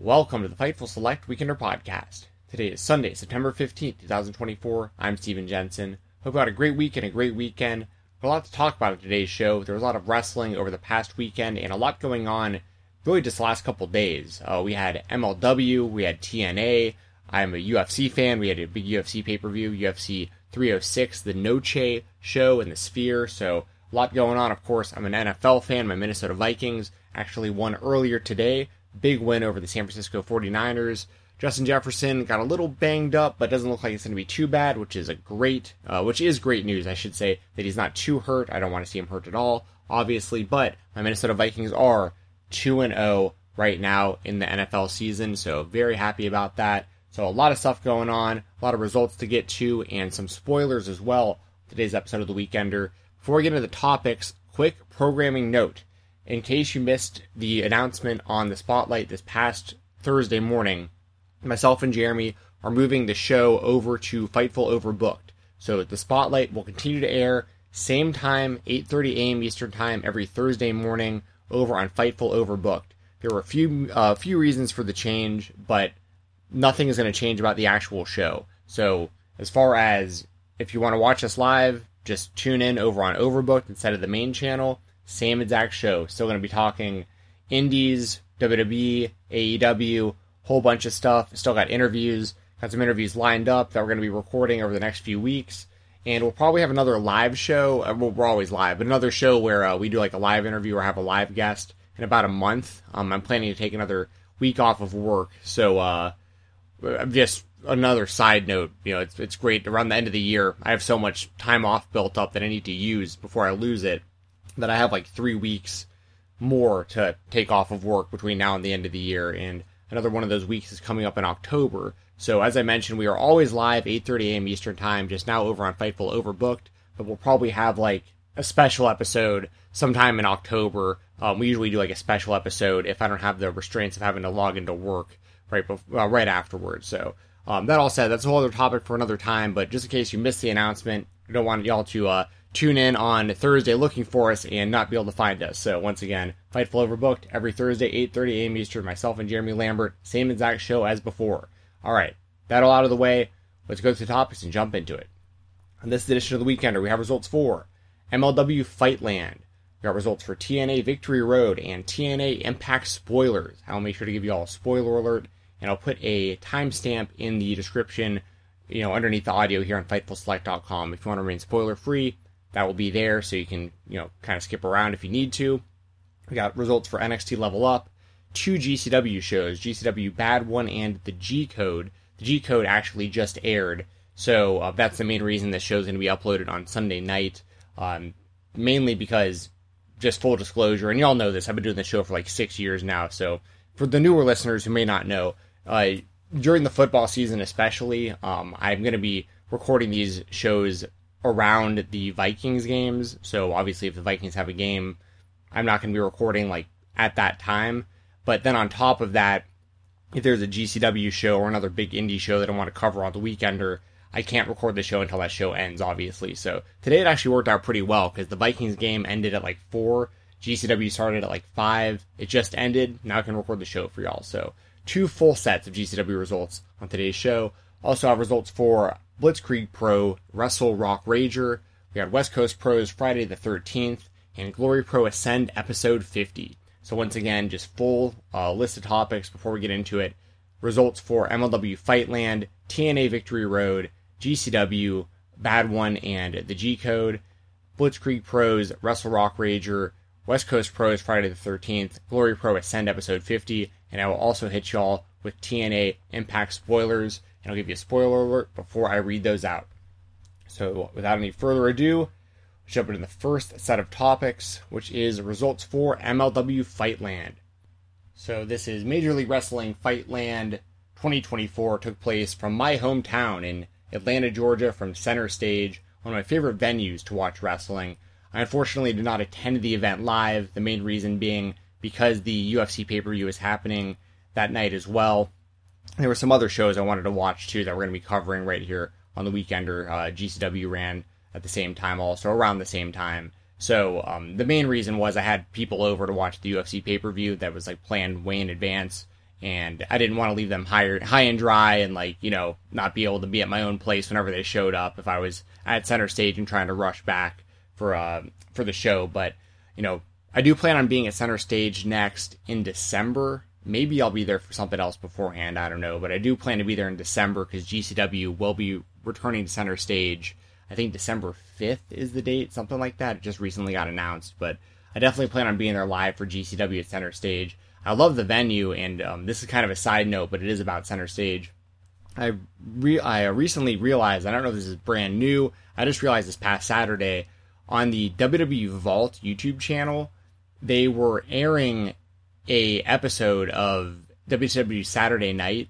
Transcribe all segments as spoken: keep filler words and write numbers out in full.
Welcome to the Fightful Select Weekender Podcast. Today is Sunday, September fifteenth, twenty twenty-four. I'm Steven Jensen. Hope you had a great week and a great weekend. Got a lot to talk about in today's show. There was a lot of wrestling over the past weekend and a lot going on really just the last couple days. Uh, we had M L W, we had T N A. I'm a U F C fan. We had a big U F C pay-per-view, U F C three oh six, the Noche show in the Sphere. So a lot going on. Of course, I'm an N F L fan. My Minnesota Vikings actually won earlier today. Big win over the San Francisco forty-niners. Justin Jefferson got a little banged up, but doesn't look like it's going to be too bad, which is a great, uh, which is great news, I should say, that he's not too hurt. I don't want to see him hurt at all, obviously, but my Minnesota Vikings are two and oh right now in the N F L season, so very happy about that. So a lot of stuff going on, a lot of results to get to, and some spoilers as well. Today's episode of The Weekender. Before we get into the topics, quick programming note. In case you missed the announcement on the Spotlight this past Thursday morning, myself and Jeremy are moving the show over to Fightful Overbooked. So the Spotlight will continue to air, same time, eight thirty a.m. Eastern Time, every Thursday morning over on Fightful Overbooked. There were a few uh, few reasons for the change, but nothing is going to change about the actual show. So as far as if you want to watch us live, just tune in over on Overbooked instead of the main channel. Same exact show. Still going to be talking indies, W W E, A E W, whole bunch of stuff. Still got interviews. Got some interviews lined up that we're going to be recording over the next few weeks. And we'll probably have another live show. Uh, well, we're always live, but another show where uh, we do like a live interview or have a live guest in about a month. Um, I'm planning to take another week off of work. So uh, just another side note, you know, it's it's great. Around the end of the year, I have so much time off built up that I need to use before I lose it, that I have like three weeks more to take off of work between now and the end of the year, and another one of those weeks is coming up in October. So as I mentioned, we are always live eight thirty a.m. Eastern Time, just now over on Fightful Overbooked, but we'll probably have like a special episode sometime in October. Um, we usually do like a special episode if I don't have the restraints of having to log into work right before, uh, right afterwards. So um, that all said, that's a whole other topic for another time, but just in case you missed the announcement, I don't want y'all to uh, tune in on Thursday looking for us and not be able to find us. So once again, Fightful Overbooked every Thursday, eight thirty a.m. Eastern. Myself and Jeremy Lambert, same exact show as before. All right, that all out of the way. Let's go to the topics and jump into it. On this edition of The Weekender, we have results for M L W Fightland. We got results for T N A Victory Road and T N A Impact spoilers. I'll make sure to give you all a spoiler alert, and I'll put a timestamp in the description, you know, underneath the audio here on Fightful Select dot com. If you want to remain spoiler free, that will be there, so you can, you know, kind of skip around if you need to. We got results for N X T Level Up, two G C W shows, G C W Bad One and the G-Code. The G-Code actually just aired, so uh, that's the main reason this show's going to be uploaded on Sunday night, um, mainly because, just full disclosure, and y'all know this, I've been doing this show for like six years now, so for the newer listeners who may not know, uh, during the football season especially, um, I'm going to be recording these shows around the Vikings games. So obviously if the Vikings have a game, I'm not going to be recording like at that time. But then on top of that, if there's a G C W show or another big indie show that I want to cover on the Weekender, I can't record the show until that show ends, obviously. So today it actually worked out pretty well because the Vikings game ended at like four. G C W started at like five. It just ended. Now I can record the show for y'all. So two full sets of G C W results on today's show. Also have results for Blitzkrieg Pro, Wrestle Rock Rager. We got West Coast Pros Friday the thirteenth, and Glory Pro Ascend episode fifty. So once again, just full uh, list of topics before we get into it. Results for M L W Fightland, T N A Victory Road, G C W, Bad One and the G-Code, Blitzkrieg Pros, Wrestle Rock Rager, West Coast Pros Friday the thirteenth, Glory Pro Ascend episode fifty, and I will also hit y'all with T N A Impact spoilers, and I'll give you a spoiler alert before I read those out. So without any further ado, we'll jump into the first set of topics, which is results for M L W Fightland. So this is Major League Wrestling Fightland twenty twenty-four, took place from my hometown in Atlanta, Georgia, from Center Stage, one of my favorite venues to watch wrestling. I unfortunately did not attend the event live, the main reason being because the U F C pay-per-view is happening that night as well. There were some other shows I wanted to watch too that we're going to be covering right here on the Weekender. Uh, G C W ran at the same time also, around the same time. So um, the main reason was I had people over to watch the U F C pay-per-view that was like planned way in advance, and I didn't want to leave them high, high and dry and, like, you know, not be able to be at my own place whenever they showed up if I was at center stage and trying to rush back for uh, for the show. But, you know, I do plan on being at center stage next in December. Maybe I'll be there for something else beforehand, I don't know. But I do plan to be there in December because G C W will be returning to center stage. I think December fifth is the date, something like that. It just recently got announced. But I definitely plan on being there live for G C W at center stage. I love the venue, and um, this is kind of a side note, but it is about center stage. I re- I recently realized, I don't know if this is brand new, I just realized this past Saturday, on the W W E Vault YouTube channel, they were airing a episode of W C W Saturday Night,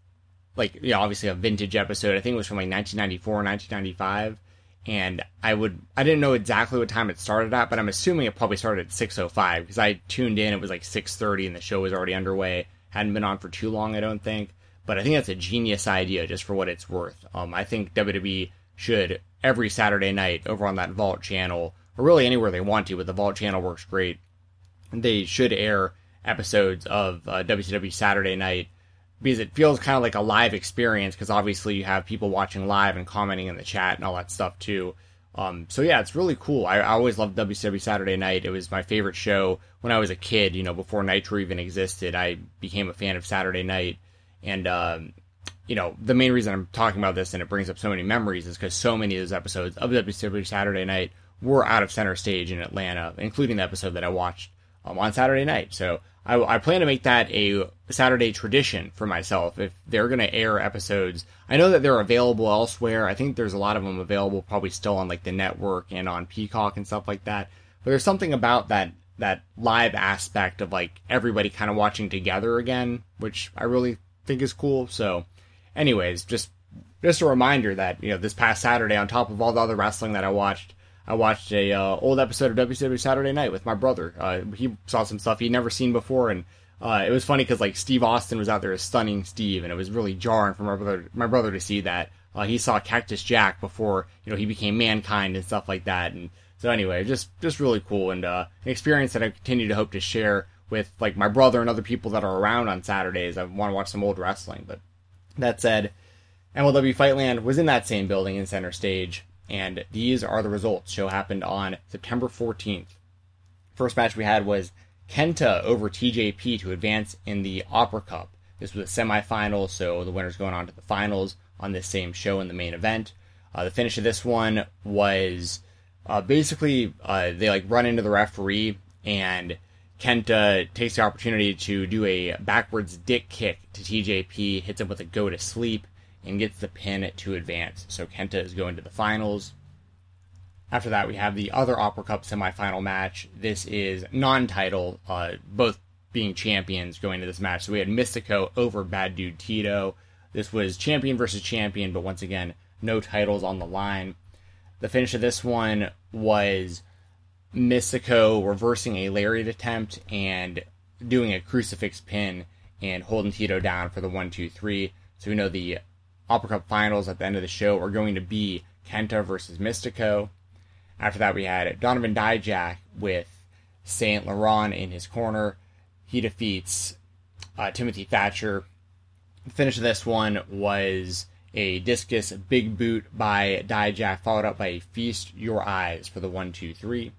like, you know, obviously a vintage episode. I think it was from like nineteen ninety-four, nineteen ninety-five, and I would, I didn't know exactly what time it started at, but I'm assuming it probably started at six oh five, because I tuned in, it was like six thirty, and the show was already underway. Hadn't been on for too long, I don't think, but I think that's a genius idea, just for what it's worth. Um, I think W W E should, every Saturday night, over on that Vault channel, or really anywhere they want to, but the Vault channel works great, they should air episodes of uh, W C W Saturday Night, because it feels kind of like a live experience, because obviously you have people watching live and commenting in the chat and all that stuff too. Um, so yeah, it's really cool. I, I always loved W C W Saturday Night. It was my favorite show when I was a kid, you know, before Nitro even existed. I became a fan of Saturday Night, and um, you know, the main reason I'm talking about this and it brings up so many memories is because so many of those episodes of W C W Saturday Night were out of center stage in Atlanta, including the episode that I watched um, on Saturday night. So I, I plan to make that a Saturday tradition for myself. If they're going to air episodes, I know that they're available elsewhere. I think there's a lot of them available probably still on like the network and on Peacock and stuff like that. But there's something about that that live aspect of like everybody kind of watching together again, which I really think is cool. So anyways, just just a reminder that, you know, this past Saturday, on top of all the other wrestling that I watched, I watched a uh, old episode of W C W Saturday Night with my brother. Uh, he saw some stuff he'd never seen before, and uh, it was funny because like Steve Austin was out there as Stunning Steve, and it was really jarring for my brother, my brother to see that. Uh, he saw Cactus Jack before, you know, he became Mankind and stuff like that. And so anyway, just just really cool, and uh, an experience that I continue to hope to share with like my brother and other people that are around on Saturdays. I want to watch some old wrestling. But that said, M L W Fightland was in that same building in center stage. And these are the results. Show happened on September fourteenth. First match we had was Kenta over T J P to advance in the Opera Cup. This was a semifinal, so the winner's going on to the finals on this same show in the main event. Uh, the finish of this one was uh, basically uh, they like run into the referee, and Kenta takes the opportunity to do a backwards dick kick to T J P, hits him with a go to sleep, and gets the pin to advance. So Kenta is going to the finals. After that, we have the other Opera Cup semifinal match. This is non-title, uh, both being champions going to this match. So we had Mystico over Bad Dude Tito. This was champion versus champion, but once again, no titles on the line. The finish of this one was Mystico reversing a lariat attempt and doing a crucifix pin and holding Tito down for the one, two, three. So we know the Opera Cup finals at the end of the show are going to be Kenta versus Mystico. After that, we had Donovan Dijak with Saint Laurent in his corner. He defeats uh, Timothy Thatcher. The finish of this one was a discus big boot by Dijak, followed up by a Feast Your Eyes for the one, two, three.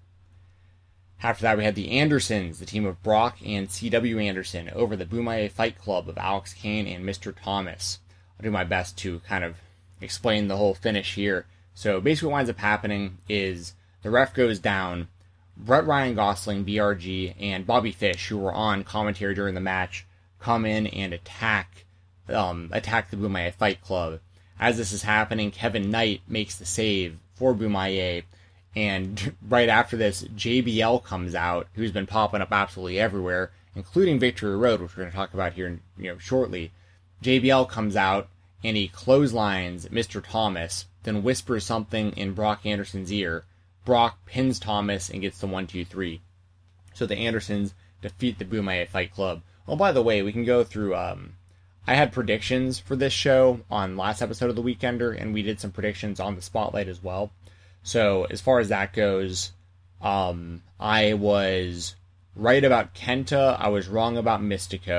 After that, we had the Andersons, the team of Brock and C W Anderson, over the Bumaye Fight Club of Alex Kane and Mister Thomas. I'll do my best to kind of explain the whole finish here. So basically what winds up happening is the ref goes down. Brett Ryan Gosling, B R G, and Bobby Fish, who were on commentary during the match, come in and attack um, attack the Bumaye Fight Club. As this is happening, Kevin Knight makes the save for Bumaye, and right after this, J B L comes out, who's been popping up absolutely everywhere, including Victory Road, which we're going to talk about here you know, shortly. J B L comes out, and he clotheslines Mister Thomas, then whispers something in Brock Anderson's ear. Brock pins Thomas and gets the one, two, three. So the Andersons defeat the Bumaye Fight Club. Oh, by the way, we can go through... Um, I had predictions for this show on last episode of The Weekender, and we did some predictions on the Spotlight as well. So as far as that goes, um, I was right about Kenta. I was wrong about Mystico.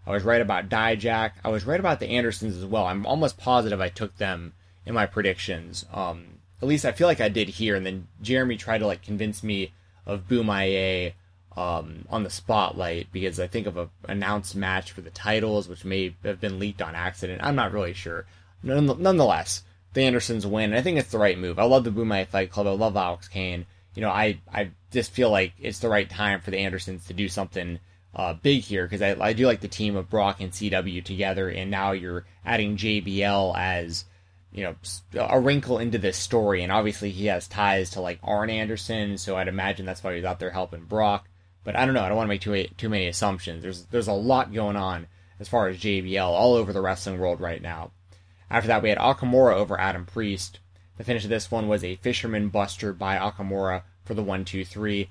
I was right about Dijak. I was right about the Andersons as well. I'm almost positive I took them in my predictions. Um, at least I feel like I did here. And then Jeremy tried to like convince me of Boumaier um, on the spotlight because I think of a announced match for the titles, which may have been leaked on accident. I'm not really sure. Nonetheless, the Andersons win, and I think it's the right move. I love the Boumaier Fight Club. I love Alex Kane. You know, I, I just feel like it's the right time for the Andersons to do something uh, big here, because I, I do like the team of Brock and C W together, and now you're adding J B L as, you know, a wrinkle into this story, and obviously he has ties to, like, Arn Anderson, so I'd imagine that's why he's out there helping Brock. But I don't know, I don't want to make too, too many assumptions. There's, there's a lot going on as far as J B L all over the wrestling world right now. After that, we had Okamura over Adam Priest. The finish of this one was a Fisherman Buster by Okamura for the one two three.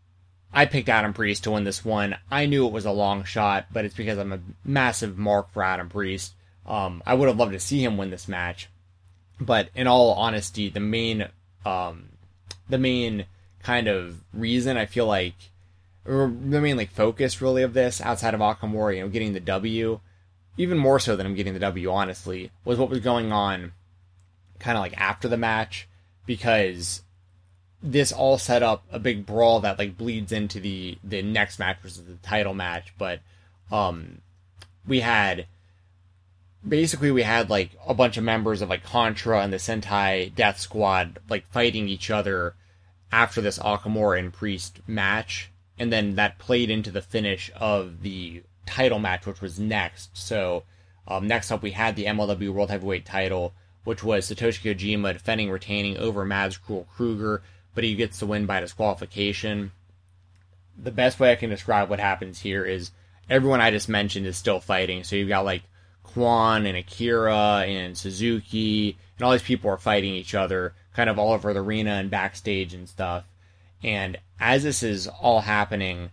I picked Adam Priest to win this one. I knew it was a long shot, but it's because I'm a massive mark for Adam Priest. Um, I would have loved to see him win this match. But in all honesty, the main, um, the main kind of reason I feel like, or the main like focus really of this, outside of Okamura, you know, getting the W, even more so than I'm getting the W, honestly, was what was going on kind of like after the match, because this all set up a big brawl that like bleeds into the, the next match, which is the title match. But um, we had, basically we had like a bunch of members of like Contra and the Sentai Death Squad like fighting each other after this Okamura and Priest match, and then that played into the finish of the title match, which was next. So um, next up we had the M L W World Heavyweight title, which was Satoshi Kojima defending, retaining over Mads Cruel Kruger, but he gets the win by disqualification. The best way I can describe what happens here is everyone I just mentioned is still fighting. So you've got like Kwan and Akira and Suzuki, and all these people are fighting each other kind of all over the arena and backstage and stuff. And as this is all happening,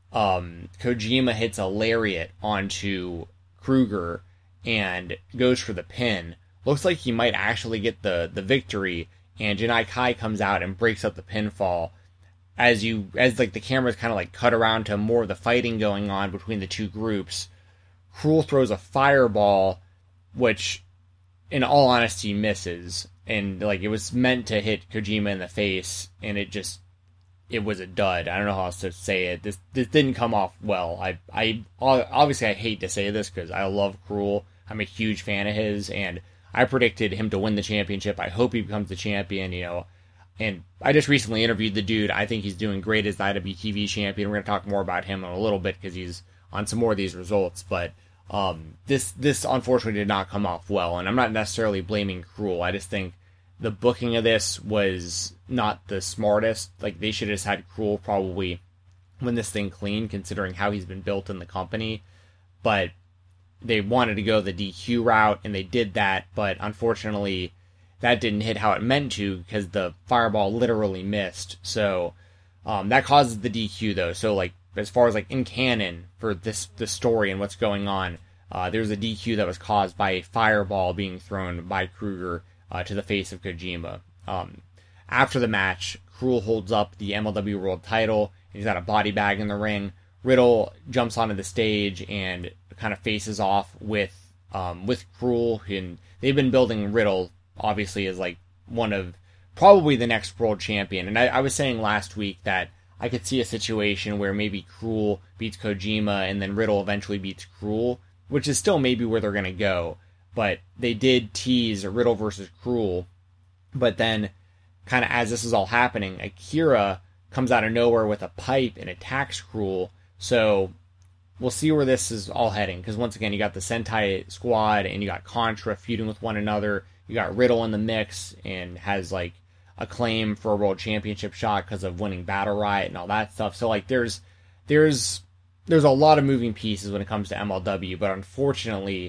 Um, Kojima hits a lariat onto Kruger and goes for the pin. Looks like he might actually get the, the victory, and Janai Kai comes out and breaks up the pinfall. As you, as like the cameras kind of like cut around to more of the fighting going on between the two groups, Cruel throws a fireball, which, in all honesty, misses. And like it was meant to hit Kojima in the face, and it just, it was a dud. I don't know how else to say it. This this didn't come off well. I I obviously I hate to say this because I love Cruel. I'm a huge fan of his, and I predicted him to win the championship. I hope he becomes the champion, you know. And I just recently interviewed the dude. I think he's doing great as the I W T V champion. We're going to talk more about him in a little bit because he's on some more of these results. But um, this this unfortunately did not come off well, and I'm not necessarily blaming Cruel. I just think the booking of this was not the smartest. Like, they should have just had Cruel probably win this thing clean, considering how he's been built in the company. But they wanted to go the D Q route, and they did that. But unfortunately, that didn't hit how it meant to, because the fireball literally missed. So um, that causes the D Q, though. So, like, as far as, like, in canon for this, this story and what's going on, uh, there's a D Q that was caused by a fireball being thrown by Kruger Uh, to the face of Kojima. Um, after the match, Cruel holds up the M L W World title. He's got a body bag in the ring. Riddle jumps onto the stage and kind of faces off with um, with Cruel. And they've been building Riddle, obviously, as like one of probably the next world champion. And I, I was saying last week that I could see a situation where maybe Cruel beats Kojima and then Riddle eventually beats Cruel, which is still maybe where they're going to go. But they did tease Riddle versus Cruel. But then, kind of as this is all happening, Akira comes out of nowhere with a pipe and attacks Cruel. So we'll see where this is all heading. Because once again, you got the Sentai Squad and you got Contra feuding with one another. You got Riddle in the mix and has like a claim for a world championship shot because of winning Battle Riot and all that stuff. So like there's there's there's a lot of moving pieces when it comes to M L W. But unfortunately,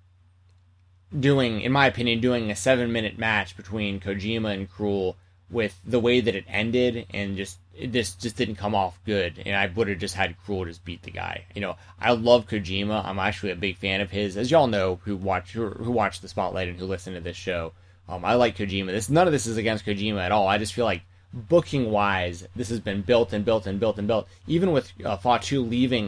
doing, in my opinion, doing a seven-minute match between Kojima and Cruel with the way that it ended, and just it just just didn't come off good. And I would have just had Cruel just beat the guy. You know, I love Kojima. I'm actually a big fan of his, as y'all know who watch who, who watch the Spotlight and who listen to this show. Um, I like Kojima. This none of this is against Kojima at all. I just feel like booking wise, this has been built and built and built and built. Even with uh, Fatu leaving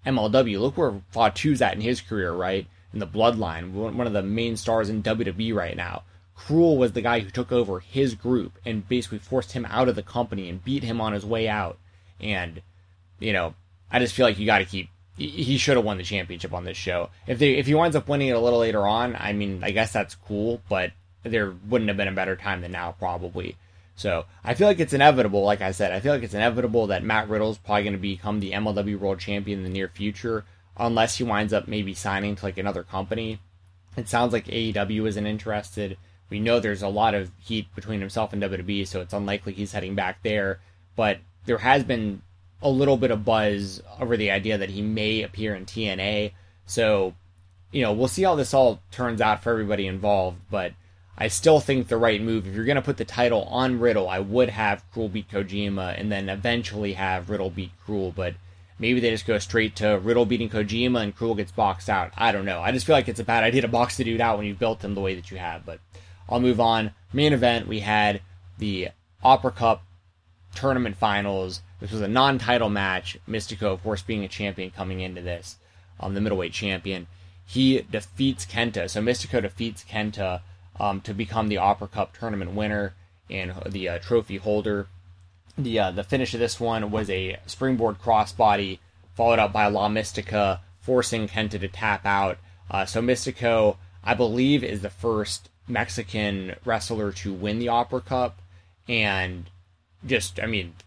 M L W. Look where Fatu's at in his career, right? In the Bloodline, one of the main stars in W W E right now. Cruel was the guy who took over his group and basically forced him out of the company and beat him on his way out. And, you know, I just feel like you got to keep... He should have won the championship on this show. If they if he winds up winning it a little later on, I mean, I guess that's cool, but there wouldn't have been a better time than now, probably. So, I feel like it's inevitable, like I said, I feel like it's inevitable that Matt Riddle's probably going to become the M L W World Champion in the near future, unless he winds up maybe signing to, like, another company. It sounds like A E W isn't interested. We know there's a lot of heat between himself and W W E, so it's unlikely he's heading back there. But there has been a little bit of buzz over the idea that he may appear in T N A. So, you know, we'll see how this all turns out for everybody involved. But I still think the right move, if you're going to put the title on Riddle, I would have Cruel beat Kojima and then eventually have Riddle beat Cruel. But maybe they just go straight to Riddle beating Kojima and Cruel gets boxed out. I don't know. I just feel like it's a bad idea to box the dude out when you've built him the way that you have. But I'll move on. Main event, we had the Opera Cup Tournament Finals. This was a non-title match. Mystico, of course, being a champion coming into this, um, the middleweight champion. He defeats Kenta. So Mystico defeats Kenta um, to become the Opera Cup Tournament winner and the uh, trophy holder. The uh, the finish of this one was a springboard crossbody, followed up by La Mystica, forcing Kenta to tap out. Uh, so Mystico, I believe, is the first Mexican wrestler to win the Opera Cup, and just, I mean,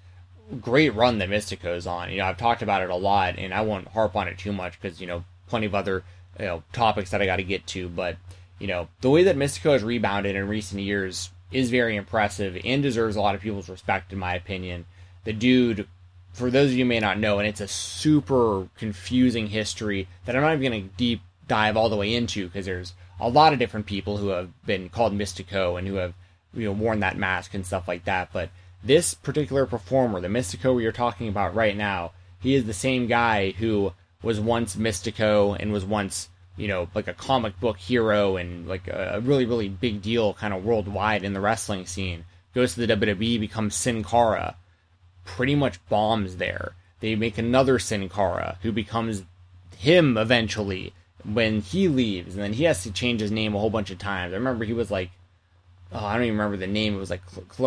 great run that Mystico's on. You know, I've talked about it a lot, and I won't harp on it too much because, you know, plenty of other, you know, topics that I got to get to. But, you know, the way that Mystico has rebounded in recent years is very impressive and deserves a lot of people's respect, in my opinion. The dude, for those of you who may not know, and it's a super confusing history that I'm not even going to deep dive all the way into because there's a lot of different people who have been called Mystico and who have, you know, worn that mask and stuff like that. But this particular performer, the Mystico we are talking about right now, he is the same guy who was once Mystico and was once, you know, like a comic book hero and like a, a really, really big deal kind of worldwide in the wrestling scene. Goes to the W W E, becomes Sin Cara, pretty much bombs there. They make another Sin Cara who becomes him eventually when he leaves, and then he has to change his name a whole bunch of times. I remember he was like, oh, I don't even remember the name. It was like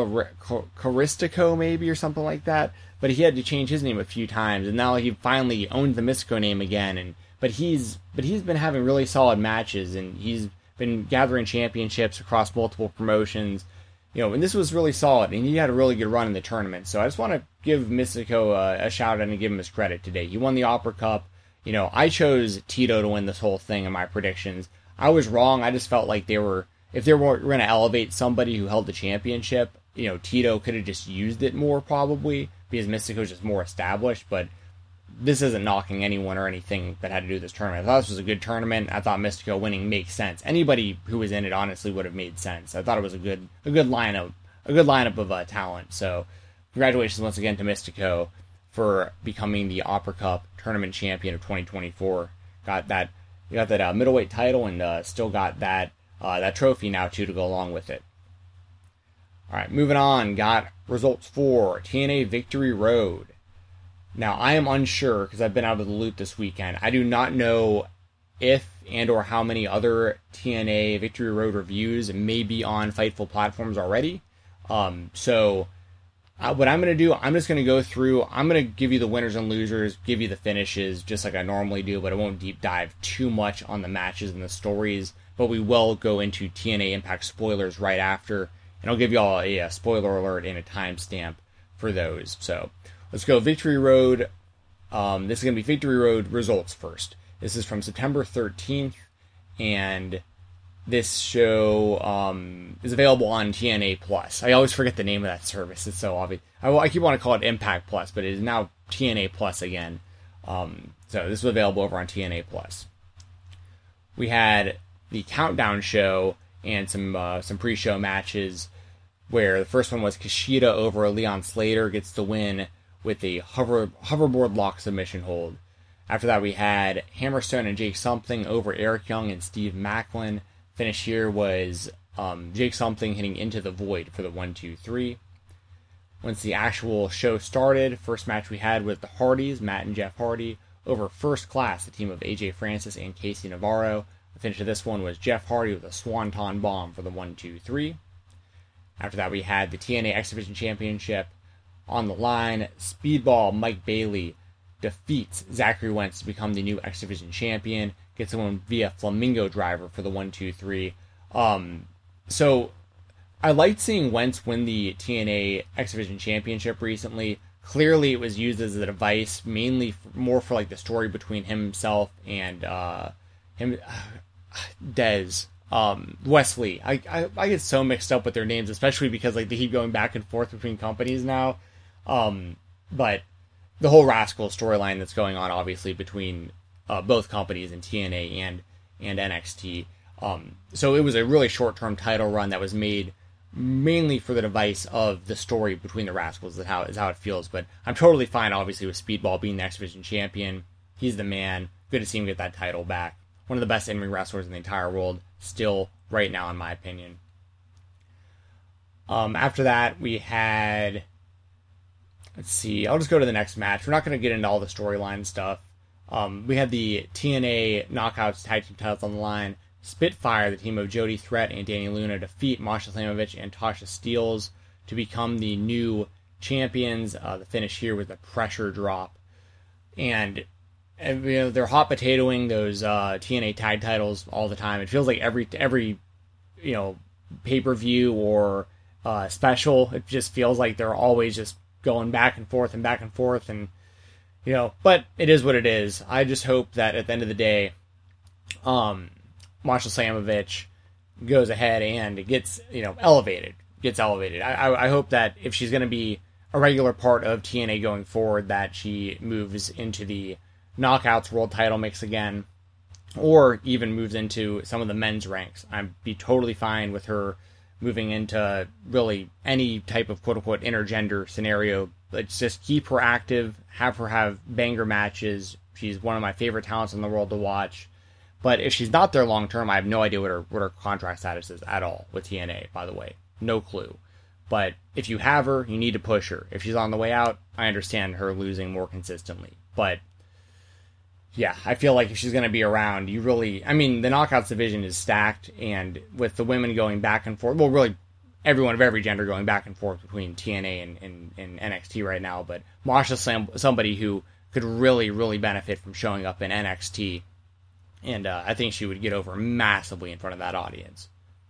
Caristico maybe or something like that. But he had to change his name a few times, and now he finally owns the Mystico name again. And but he's but he's been having really solid matches, and he's been gathering championships across multiple promotions. You know, and this was really solid, and he had a really good run in the tournament. So I just want to give Mystico a, a shout out and give him his credit today. He won the Opera Cup. You know, I chose Tito to win this whole thing in my predictions. I was wrong. I just felt like they were, if they were going to elevate somebody who held the championship, you know, Tito could have just used it more probably because Mystico's just more established. But this isn't knocking anyone or anything that had to do with this tournament. I thought this was a good tournament. I thought Mystico winning makes sense. Anybody who was in it honestly would have made sense. I thought it was a good, a good lineup, a good lineup of uh, talent. So congratulations once again to Mystico for becoming the Opera Cup Tournament Champion of twenty twenty-four. Got that, you got that uh, middleweight title, and uh, still got that uh, that trophy now too to go along with it. All right, moving on. Got results for T N A Victory Road. Now I am unsure because I've been out of the loop this weekend. I do not know if and or how many other T N A Victory Road reviews may be on Fightful platforms already. Um, so. Uh, what I'm going to do, I'm just going to go through, I'm going to give you the winners and losers, give you the finishes, just like I normally do, but I won't deep dive too much on the matches and the stories, but we will go into T N A Impact spoilers right after, and I'll give you all a, a spoiler alert and a timestamp for those. So, let's go Victory Road. Um, this is going to be Victory Road results first. This is from September thirteenth, and this show um, is available on T N A Plus. I always forget the name of that service. It's so obvious. I, I keep wanting to call it Impact Plus, but it is now T N A Plus again. Um, so this is available over on T N A Plus. We had the Countdown show and some uh, some pre-show matches where the first one was Kushida over Leon Slater gets the win with a hover hoverboard lock submission hold. After that, we had Hammerstone and Jake Something over Eric Young and Steve Macklin. Finish here was um, Jake Something hitting Into the Void for the one, two, three. Once the actual show started, first match we had was the Hardys, Matt and Jeff Hardy, over First Class, the team of A J Francis and Casey Navarro. The finish of this one was Jeff Hardy with a Swanton Bomb for the one two three. After that, we had the T N A X Division Championship on the line. Speedball Mike Bailey defeats Zachary Wentz to become the new X Division champion. Gets one via Flamingo Driver for the one two three. Um, so, I liked seeing Wentz win the T N A X Division Championship recently. Clearly, it was used as a device, mainly for, more for like the story between himself and uh, him, Dez, um, Wesley. I, I I get so mixed up with their names, especially because like they keep going back and forth between companies now. Um, but the whole Rascal storyline that's going on, obviously, between uh, both companies and T N A and and N X T. Um, so it was a really short-term title run that was made mainly for the device of the story between the Rascals. Is how is how it feels. But I'm totally fine, obviously, with Speedball being the X Division champion. He's the man. Good to see him get that title back. One of the best in-ring wrestlers in the entire world, still, right now, in my opinion. Um, after that, we had... Let's see, I'll just go to the next match. We're not going to get into all the storyline stuff. Um, we had the T N A Knockouts Tag Team titles on the line. Spitfire, the team of Jody Threat and Danny Luna, defeat Masha Slamovich and Tasha Steelz to become the new champions. Uh, the finish here was a pressure drop. And, and you know, they're hot potatoing those uh, T N A tag titles all the time. It feels like every, every you know, pay-per-view or uh, special, it just feels like they're always just going back and forth and back and forth, and you know, but it is what it is. I just hope that at the end of the day, um, Masha Slamovich goes ahead and gets, you know, elevated, gets elevated. I, I, I hope that if she's going to be a regular part of T N A going forward, that she moves into the Knockouts World Title mix again, or even moves into some of the men's ranks. I'd be totally fine with her moving into really any type of quote-unquote intergender scenario. Let's just keep her active, have her have banger matches. She's one of my favorite talents in the world to watch. But if she's not there long-term, I have no idea what her, what her contract status is at all with T N A, by the way. No clue. But if you have her, you need to push her. If she's on the way out, I understand her losing more consistently. But yeah, I feel like if she's going to be around, you really... I mean, the Knockouts division is stacked, and with the women going back and forth... Well, really, everyone of every gender going back and forth between T N A and, and, and N X T right now, but Masha's somebody who could really, really benefit from showing up in N X T, and uh, I think she would get over massively in front of that audience.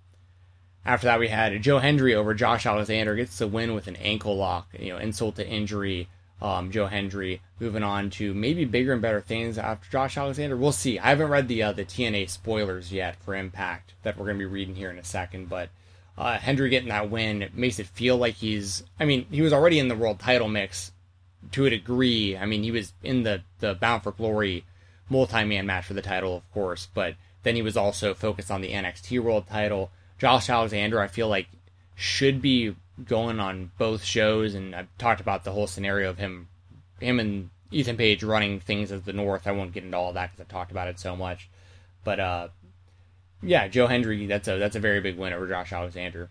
After that, we had Joe Hendry over Josh Alexander, gets the win with an ankle lock, you know, insult to injury. Um, Joe Hendry moving on to maybe bigger and better things after Josh Alexander. We'll see. I haven't read the uh, the T N A spoilers yet for Impact that we're going to be reading here in a second, but uh, Hendry getting that win, it makes it feel like he's... I mean, he was already in the world title mix to a degree. I mean, he was in the, the Bound for Glory multi-man match for the title, of course, but then he was also focused on the N X T world title. Josh Alexander, I feel like, should be going on both shows, and I've talked about the whole scenario of him him and Ethan Page running things as the North. I won't get into all that because I've talked about it so much. But uh, yeah, Joe Hendry, that's a that's a very big win over Josh Alexander.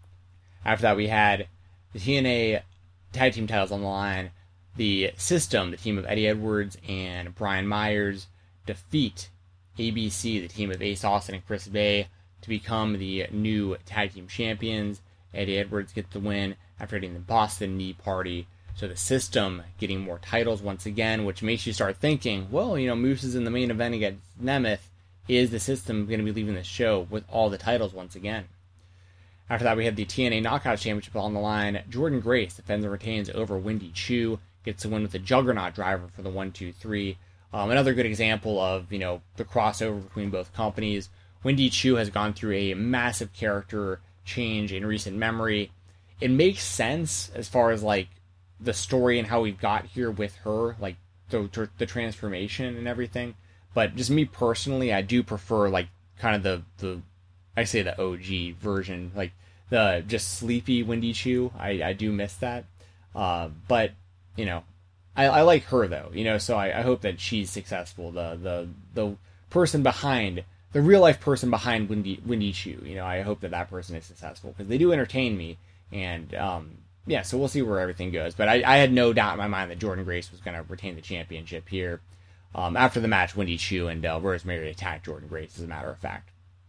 After that, we had the T N A tag team titles on the line. The System, the team of Eddie Edwards and Brian Myers, defeat A B C, the team of Ace Austin and Chris Bay, to become the new tag team champions. Eddie Edwards gets the win after getting the Boston Knee Party. So the System getting more titles once again, which makes you start thinking, well, you know, Moose is in the main event against Nemeth. Is the System going to be leaving the show with all the titles once again? After that, we have the T N A Knockout Championship on the line. Jordan Grace defends and retains over Wendy Chu. Gets the win with the Juggernaut Driver for the one two three. Um, another good example of, you know, the crossover between both companies. Wendy Chu has gone through a massive character change in recent memory. It makes sense as far as, like, the story and how we got here with her, like, the, the transformation and everything. But just me personally, I do prefer, like, kind of the, the I say the O G version, like, the just sleepy Wendy Chu. I, I do miss that. Uh, but, you know, I, I like her, though, you know, so I, I hope that she's successful. The, the, the person behind... the real-life person behind Wendy, Wendy Chu, you know, I hope that that person is successful, because they do entertain me, and, um, yeah, so we'll see where everything goes, but I, I had no doubt in my mind that Jordan Grace was going to retain the championship here. Um, after the match, Wendy Choo and uh, Rosemary attacked Jordynne Grace, as a matter of fact.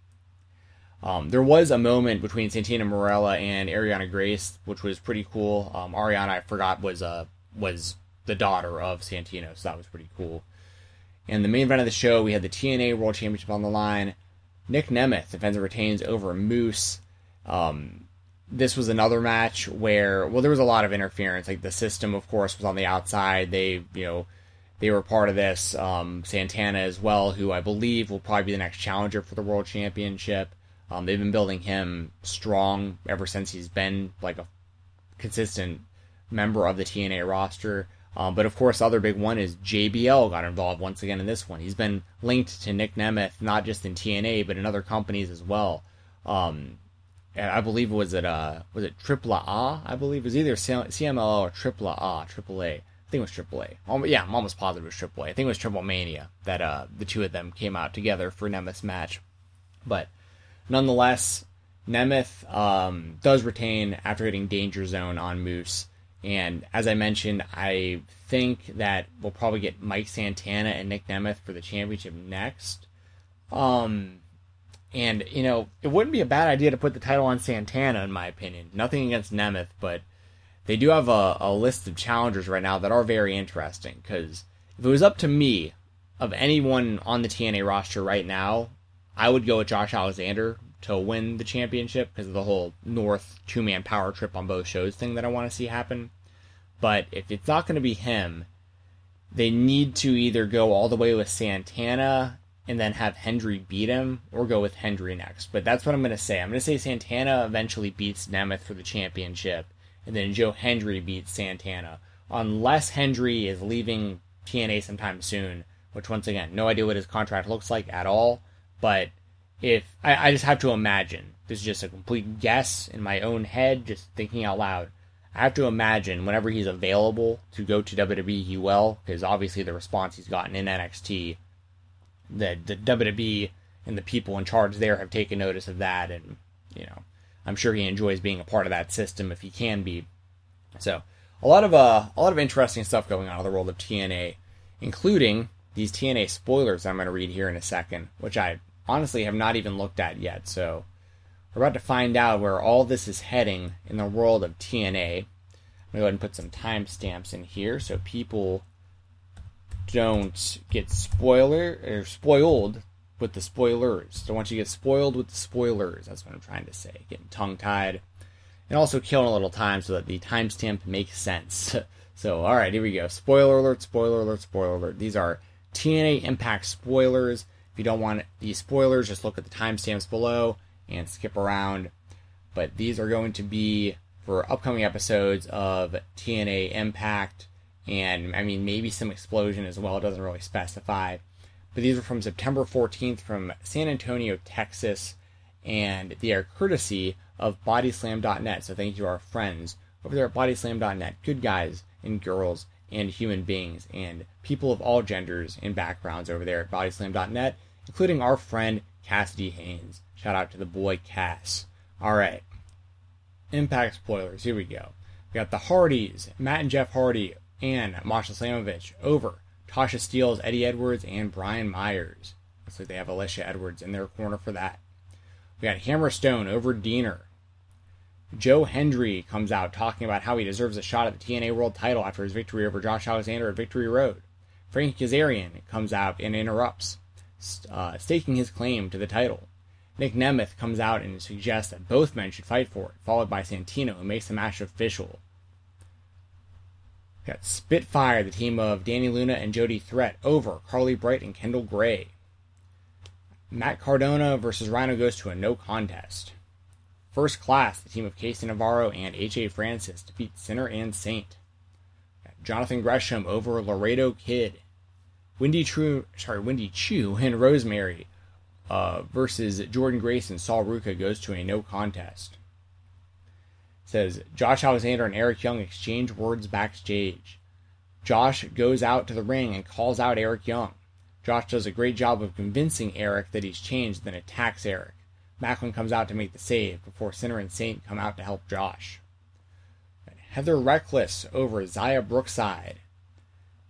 Um, there was a moment between Santina Marella and Ariana Grace, which was pretty cool. Um, Ariana, I forgot, was uh, was the daughter of Santino, so that was pretty cool. In the main event of the show, we had the T N A World Championship on the line. Nick Nemeth defends and retains over Moose. Um, this was another match where, well, there was a lot of interference. Like, the System, of course, was on the outside. They, you know, they were part of this. Um, Santana as well, who I believe will probably be the next challenger for the World Championship. Um, they've been building him strong ever since he's been like a consistent member of the T N A roster. Um, but of course, the other big one is J B L got involved once again in this one. He's been linked to Nick Nemeth, not just in T N A, but in other companies as well. Um, and I believe it was it uh was it Triple A? I believe it was either C M L L or Triple A, Triple A. I think it was Triple A. Um, yeah, I'm almost positive it was Triple A. I think it was Triple Mania that uh the two of them came out together for Nemeth's match. But nonetheless, Nemeth um, does retain after hitting Danger Zone on Moose. And as I mentioned, I think that we'll probably get Mike Santana and Nick Nemeth for the championship next. Um, and, you know, it wouldn't be a bad idea to put the title on Santana, in my opinion. Nothing against Nemeth, but they do have a, a list of challengers right now that are very interesting. Because if it was up to me, of anyone on the T N A roster right now, I would go with Josh Alexander to win the championship because of the whole North two-man power trip on both shows thing that I want to see happen. But if it's not going to be him, they need to either go all the way with Santana and then have Hendry beat him, or go with Hendry next. But that's what I'm going to say. I'm going to say Santana eventually beats Nemeth for the championship, and then Joe Hendry beats Santana. Unless Hendry is leaving T N A sometime soon, which once again, no idea what his contract looks like at all. But if I, I just have to imagine, this is just a complete guess in my own head, just thinking out loud. I have to imagine whenever he's available to go to W W E, he will, because obviously the response he's gotten in N X T, the, the W W E and the people in charge there have taken notice of that, and, you know, I'm sure he enjoys being a part of that system if he can be. So, a lot of uh, a lot of interesting stuff going on in the world of T N A, including these T N A spoilers I'm going to read here in a second, which I honestly have not even looked at yet, so we're about to find out where all this is heading in the world of T N A. I'm going to go ahead and put some timestamps in here so people don't get spoiler or spoiled with the spoilers. Don't want you to get spoiled with the spoilers. That's what I'm trying to say. Getting tongue-tied. And also killing a little time so that the timestamp makes sense. So, alright, here we go. Spoiler alert, spoiler alert, spoiler alert. These are T N A Impact spoilers. If you don't want these spoilers, just look at the timestamps below and skip around. But these are going to be for upcoming episodes of T N A Impact, and I mean maybe some Explosion as well. It doesn't really specify. But these are from September fourteenth from San Antonio, Texas, and they are courtesy of Bodyslam dot net. So thank you to our friends over there at Bodyslam dot net. Good guys and girls and human beings and people of all genders and backgrounds over there at Bodyslam dot net, including our friend Cassidy Haynes. Shout out to the boy Cass. Alright. Impact spoilers. Here we go. We got the Hardys, Matt and Jeff Hardy, and Masha Slamovich over Tasha Steelz, Eddie Edwards, and Brian Myers. Looks like they have Alicia Edwards in their corner for that. We got Hammerstone over Diener. Joe Hendry comes out talking about how he deserves a shot at the T N A World title after his victory over Josh Alexander at Victory Road. Frankie Kazarian comes out and interrupts, uh, staking his claim to the title. Nick Nemeth comes out and suggests that both men should fight for it, followed by Santino, who makes the match official. We got Spitfire, the team of Danny Luna and Jody Threat, over Carly Bright and Kendall Gray. Matt Cardona versus Rhino goes to a no contest. First Class, the team of Casey Navarro and H A Francis, defeat Sinner and Saint. Jonathan Gresham over Laredo Kid. Wendy True, sorry, Wendy Choo and Rosemary uh, versus Jordynne Grace and Saul Ruka goes to a no contest. It says Josh Alexander and Eric Young exchange words backstage. Josh goes out to the ring and calls out Eric Young. Josh does a great job of convincing Eric that he's changed, then attacks Eric. Macklin comes out to make the save before Sinner and Saint come out to help Josh. Heather Reckless over Zaya Brookside.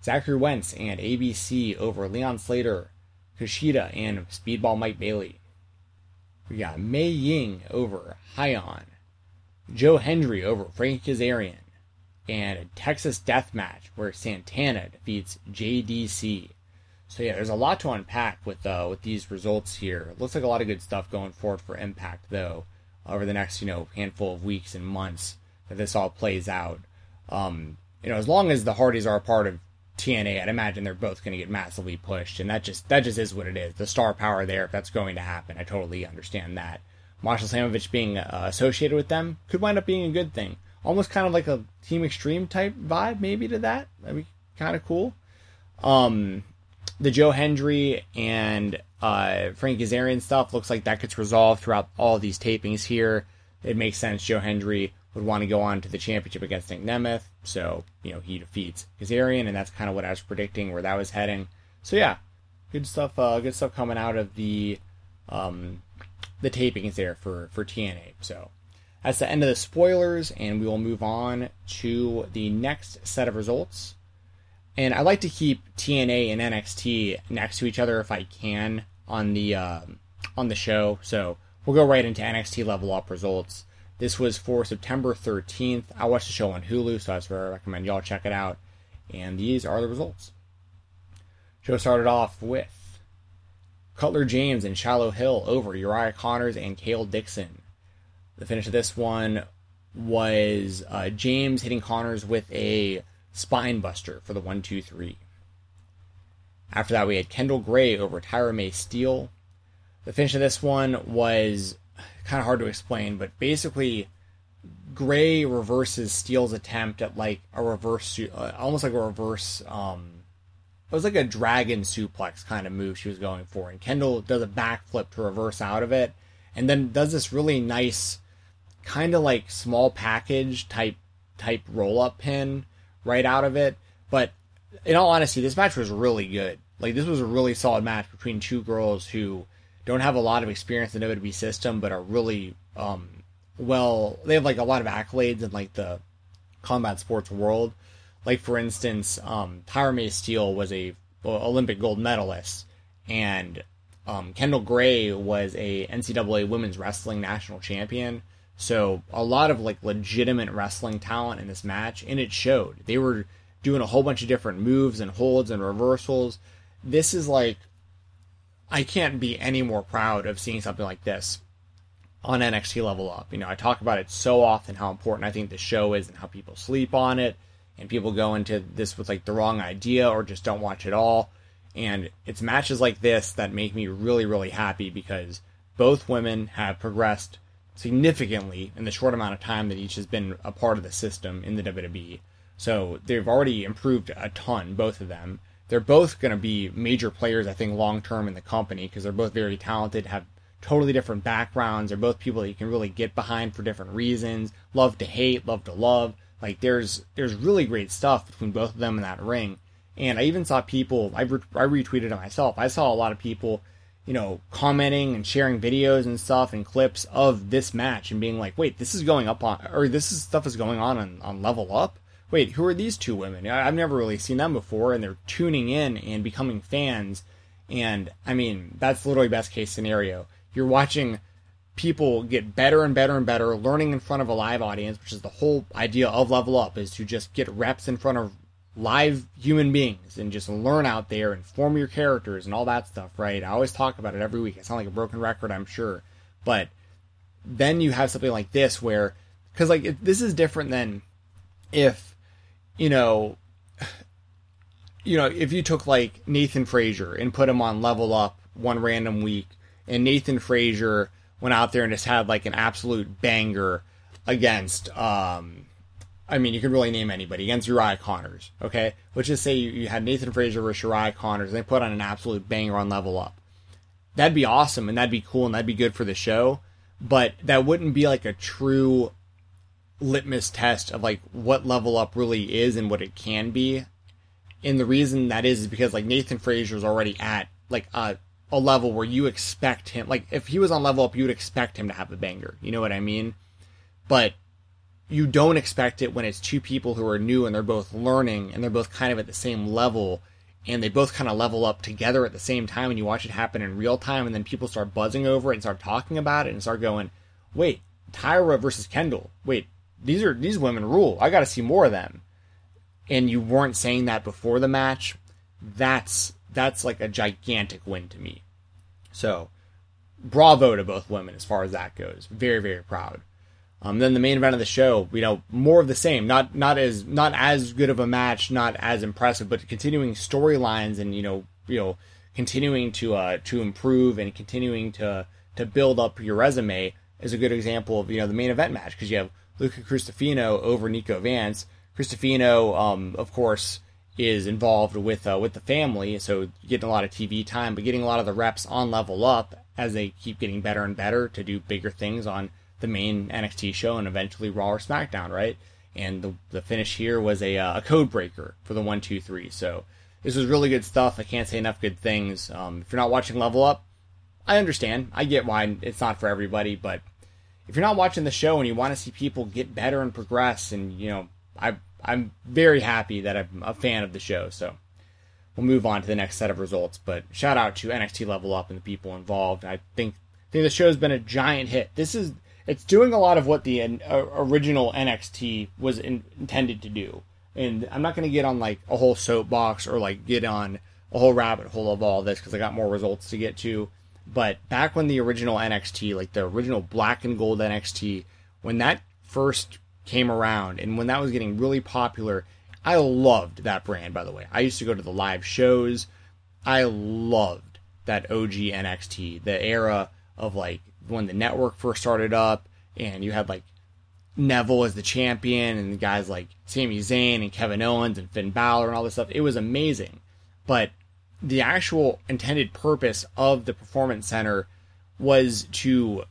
Zachary Wentz and A B C over Leon Slater, Kushida, and Speedball Mike Bailey. We got Mei Ying over Hyon, Joe Hendry over Frank Kazarian, and a Texas Death Match where Santana defeats J D C. So yeah, there's a lot to unpack with uh, with these results here. It looks like a lot of good stuff going forward for Impact, though, over the next, you know, handful of weeks and months that this all plays out. Um, you know, as long as the Hardys are a part of T N A, I'd imagine they're both going to get massively pushed, and that just that just is what it is. The star power there, if that's going to happen, I totally understand that. Marshall Slamovich being uh, associated with them could wind up being a good thing. Almost kind of like a Team Extreme type vibe, maybe, to that. That'd be kind of cool. Um, the Joe Hendry and uh, Frank Kazarian stuff looks like that gets resolved throughout all these tapings here. It makes sense. Joe Hendry would want to go on to the championship against Nick Nemeth, so, you know, he defeats Kazarian, and that's kind of what I was predicting, where that was heading. So yeah, good stuff. Uh, good stuff coming out of the um, the tapings there for for T N A. So that's the end of the spoilers, and we will move on to the next set of results. And I like to keep T N A and N X T next to each other if I can on the uh, on the show. So we'll go right into N X T Level Up results. This was for September thirteenth. I watched the show on Hulu, so that's where I recommend y'all check it out. And these are the results. Show started off with Cutler James and Shiloh Hill over Uriah Connors and Cale Dixon. The finish of this one was uh, James hitting Connors with a spine buster for the one two three. After that, we had Kendall Gray over Tyra May Steele. The finish of this one was kind of hard to explain, but basically Gray reverses Steele's attempt at like a reverse, uh, almost like a reverse, um, it was like a dragon suplex kind of move she was going for, and Kendall does a backflip to reverse out of it, and then does this really nice kind of like small package type type roll-up pin right out of it. But in all honesty, this match was really good. Like, this was a really solid match between two girls who don't have a lot of experience in the W W E system, but are really, um, well, they have, like, a lot of accolades in, like, the combat sports world. Like, for instance, um, Tyra May Steele was a well, Olympic gold medalist, and um, Kendall Gray was a N C double A women's wrestling national champion. So, a lot of, like, legitimate wrestling talent in this match, and it showed. They were doing a whole bunch of different moves and holds and reversals. This is, like, I can't be any more proud of seeing something like this on N X T Level Up. You know, I talk about it so often, how important I think the show is and how people sleep on it, and people go into this with, like, the wrong idea or just don't watch it all. And it's matches like this that make me really, really happy, because both women have progressed significantly in the short amount of time that each has been a part of the system in the W W E. So they've already improved a ton, both of them. They're both going to be major players, I think, long-term in the company, because they're both very talented, have totally different backgrounds. They're both people that you can really get behind for different reasons. Love to hate, love to love. Like, there's there's really great stuff between both of them in that ring. And I even saw people, I, re- I retweeted it myself, I saw a lot of people, you know, commenting and sharing videos and stuff and clips of this match and being like, wait, this is going up on, or this is stuff is going on on, on Level Up? Wait, who are these two women? I've never really seen them before, and they're tuning in and becoming fans. And, I mean, that's literally best case scenario. You're watching people get better and better and better, learning in front of a live audience, which is the whole idea of Level Up, is to just get reps in front of live human beings and just learn out there and form your characters and all that stuff, right? I always talk about it every week. I sound like a broken record, I'm sure. But then you have something like this where, because, like, it, this is different than if, you know, you know, if you took, like, Nathan Frazier and put him on Level Up one random week, and Nathan Frazier went out there and just had, like, an absolute banger against, um, I mean, you could really name anybody, against Uriah Connors, okay? Let's just say you, you had Nathan Frazier versus Uriah Connors, and they put on an absolute banger on Level Up. That'd be awesome, and that'd be cool, and that'd be good for the show, but that wouldn't be, like, a true litmus test of, like, what Level Up really is and what it can be. And the reason that is is because, like, Nathan Frazier is already at, like, a, a level where you expect him, like, if he was on Level Up, you would expect him to have a banger, you know what I mean? But you don't expect it when it's two people who are new and they're both learning and they're both kind of at the same level and they both kind of level up together at the same time, and you watch it happen in real time, and then people start buzzing over it and start talking about it and start going, wait, Tyra versus Kendall. Wait, these are these women rule. I got to see more of them. And you weren't saying that before the match. That's that's like a gigantic win to me. So, bravo to both women as far as that goes. Very, very proud. Um, then the main event of the show, you know, more of the same. Not not as not as good of a match, not as impressive, but continuing storylines and you know you know continuing to uh, to improve and continuing to to build up your resume is a good example of you know the main event match, because you have Luca Cristofino over Nico Vance. Cristofino, um, of course, is involved with uh, with the family, so getting a lot of T V time, but getting a lot of the reps on Level Up as they keep getting better and better to do bigger things on the main N X T show and eventually Raw or SmackDown, right? And the the finish here was a uh, a code breaker for the one, two, three. So this was really good stuff. I can't say enough good things. Um, if you're not watching Level Up, I understand. I get why it's not for everybody, but if you're not watching the show and you want to see people get better and progress, and you know, I I'm very happy that I'm a fan of the show. So we'll move on to the next set of results. But shout out to N X T Level Up and the people involved. I think I think the show's been a giant hit. This is It's doing a lot of what the uh, original N X T was in, intended to do. And I'm not going to get on like a whole soapbox or like get on a whole rabbit hole of all this because I got more results to get to. But back when the original N X T, like the original black and gold N X T, when that first came around and when that was getting really popular, I loved that brand, by the way. I used to go to the live shows. I loved that O G N X T, the era of like when the network first started up and you had like Neville as the champion and guys like Sami Zayn and Kevin Owens and Finn Balor and all this stuff. It was amazing. But the actual intended purpose of the Performance Center was to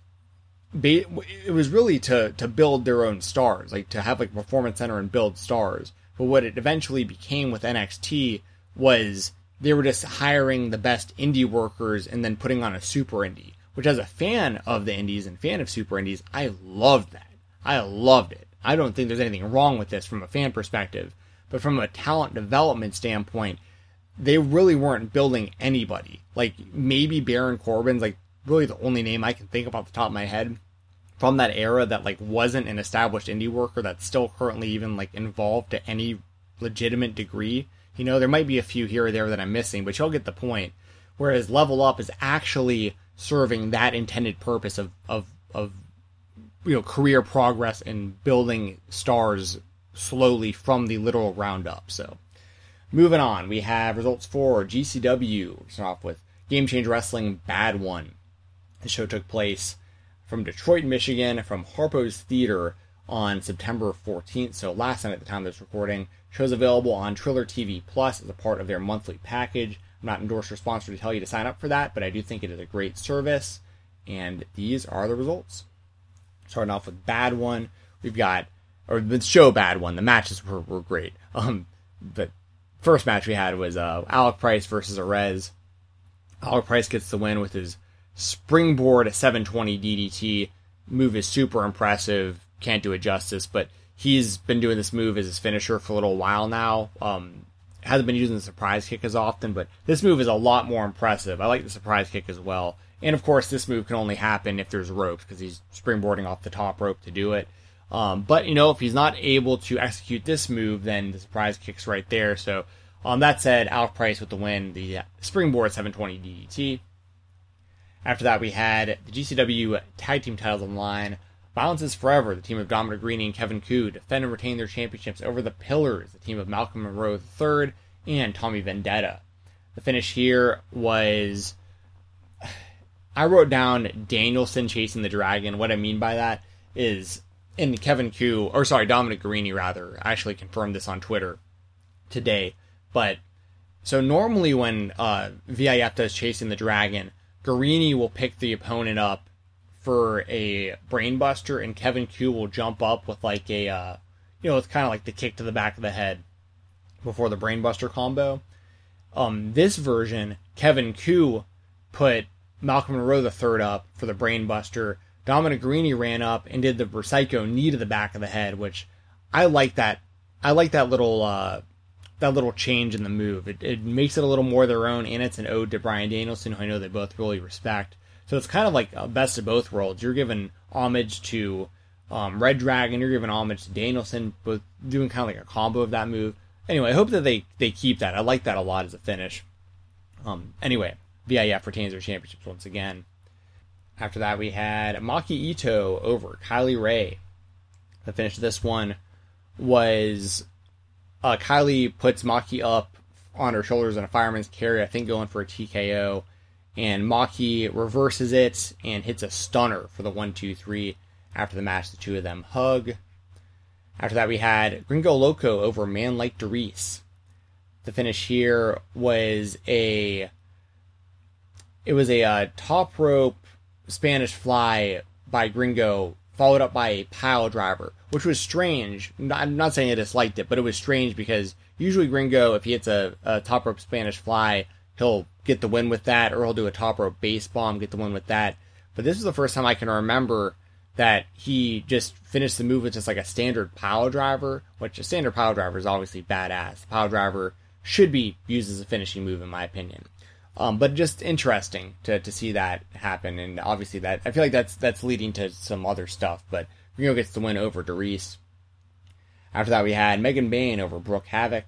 be, it was really to, to build their own stars, like to have like a Performance Center and build stars. But what it eventually became with N X T was they were just hiring the best indie workers and then putting on a super indie. Which, as a fan of the indies and fan of super indies, I loved that. I loved it. I don't think there's anything wrong with this from a fan perspective. But from a talent development standpoint, they really weren't building anybody. Like, maybe Baron Corbin's, like, really the only name I can think of off the top of my head from that era that, like, wasn't an established indie worker that's still currently even, like, involved to any legitimate degree. You know, there might be a few here or there that I'm missing, but you'll get the point. Whereas Level Up is actually serving that intended purpose of, of, of, you know, career progress and building stars slowly from the literal ground up. So, moving on, we have results for G C W. We start off with Game Change Wrestling Bad One. The show took place from Detroit, Michigan, from Harpo's Theater on September fourteenth. So last night at the time of this recording. Show's available on Triller T V Plus as a part of their monthly package. I'm not endorsed or sponsored to tell you to sign up for that, but I do think it is a great service. And these are the results. Starting off with Bad One, we've got, or the show Bad One, the matches were, were great. Um, the first match we had was uh, Alec Price versus Arez. Alec Price gets the win with his springboard seven twenty D D T. Move is super impressive, can't do it justice, but he's been doing this move as his finisher for a little while now. Um, hasn't been using the surprise kick as often, but this move is a lot more impressive. I like the surprise kick as well. And of course, this move can only happen if there's ropes, because he's springboarding off the top rope to do it. Um, but, you know, if he's not able to execute this move, then the surprise kick's right there. So, um, that said, Alec Price with the win, the uh, springboard seven twenty D D T. After that, we had the G C W Tag Team titles on the line. Violence is Forever, the team of Dominic Greeny and Kevin Koo, defend and retain their championships over the Pillars, the team of Malcolm Monroe the third and Tommy Vendetta. The finish here was, I wrote down Danielson chasing the dragon. What I mean by that is, in Kevin Koo, or sorry, Dominic Greeny rather, I actually confirmed this on Twitter today, but, so normally when uh, V I F does chasing the dragon, Greeny will pick the opponent up for a brainbuster, and Kevin Koo will jump up with like a, uh, you know, it's kind of like the kick to the back of the head before the brainbuster combo. Um, this version, Kevin Koo put Malcolm Monroe the third up for the brainbuster, Dominic Garrini ran up and did the Psycho knee to the back of the head, which I like that. I like that little uh, that little change in the move. It, it makes it a little more their own, and it's an ode to Bryan Danielson, who I know they both really respect. So it's kind of like a best of both worlds. You're giving homage to um, Red Dragon, you're giving homage to Danielson, both doing kind of like a combo of that move. Anyway, I hope that they, they keep that. I like that a lot as a finish. Um, anyway, V I F retains their championships once again. After that, we had Maki Ito over Kylie Ray. The finish of this one was uh, Kylie puts Maki up on her shoulders in a fireman's carry, I think going for a T K O. And Maki reverses it and hits a stunner for the one two three. After the match, the two of them hug. After that, we had Gringo Loco over Man Like Doris. The finish here was a it was a uh, top rope Spanish fly by Gringo, followed up by a pile driver, which was strange. I'm not saying I disliked it, but it was strange because usually Gringo, if he hits a, a top rope Spanish fly, he'll get the win with that, or he'll do a top rope base bomb, get the win with that. But this is the first time I can remember that he just finished the move with just like a standard pile driver, which a standard pile driver is obviously badass. The pile driver should be used as a finishing move, in my opinion. Um, but just interesting to, to see that happen, and obviously that I feel like that's that's leading to some other stuff. But Gringo gets the win over Doris. After that, we had Megan Bayne over Brooke Havoc.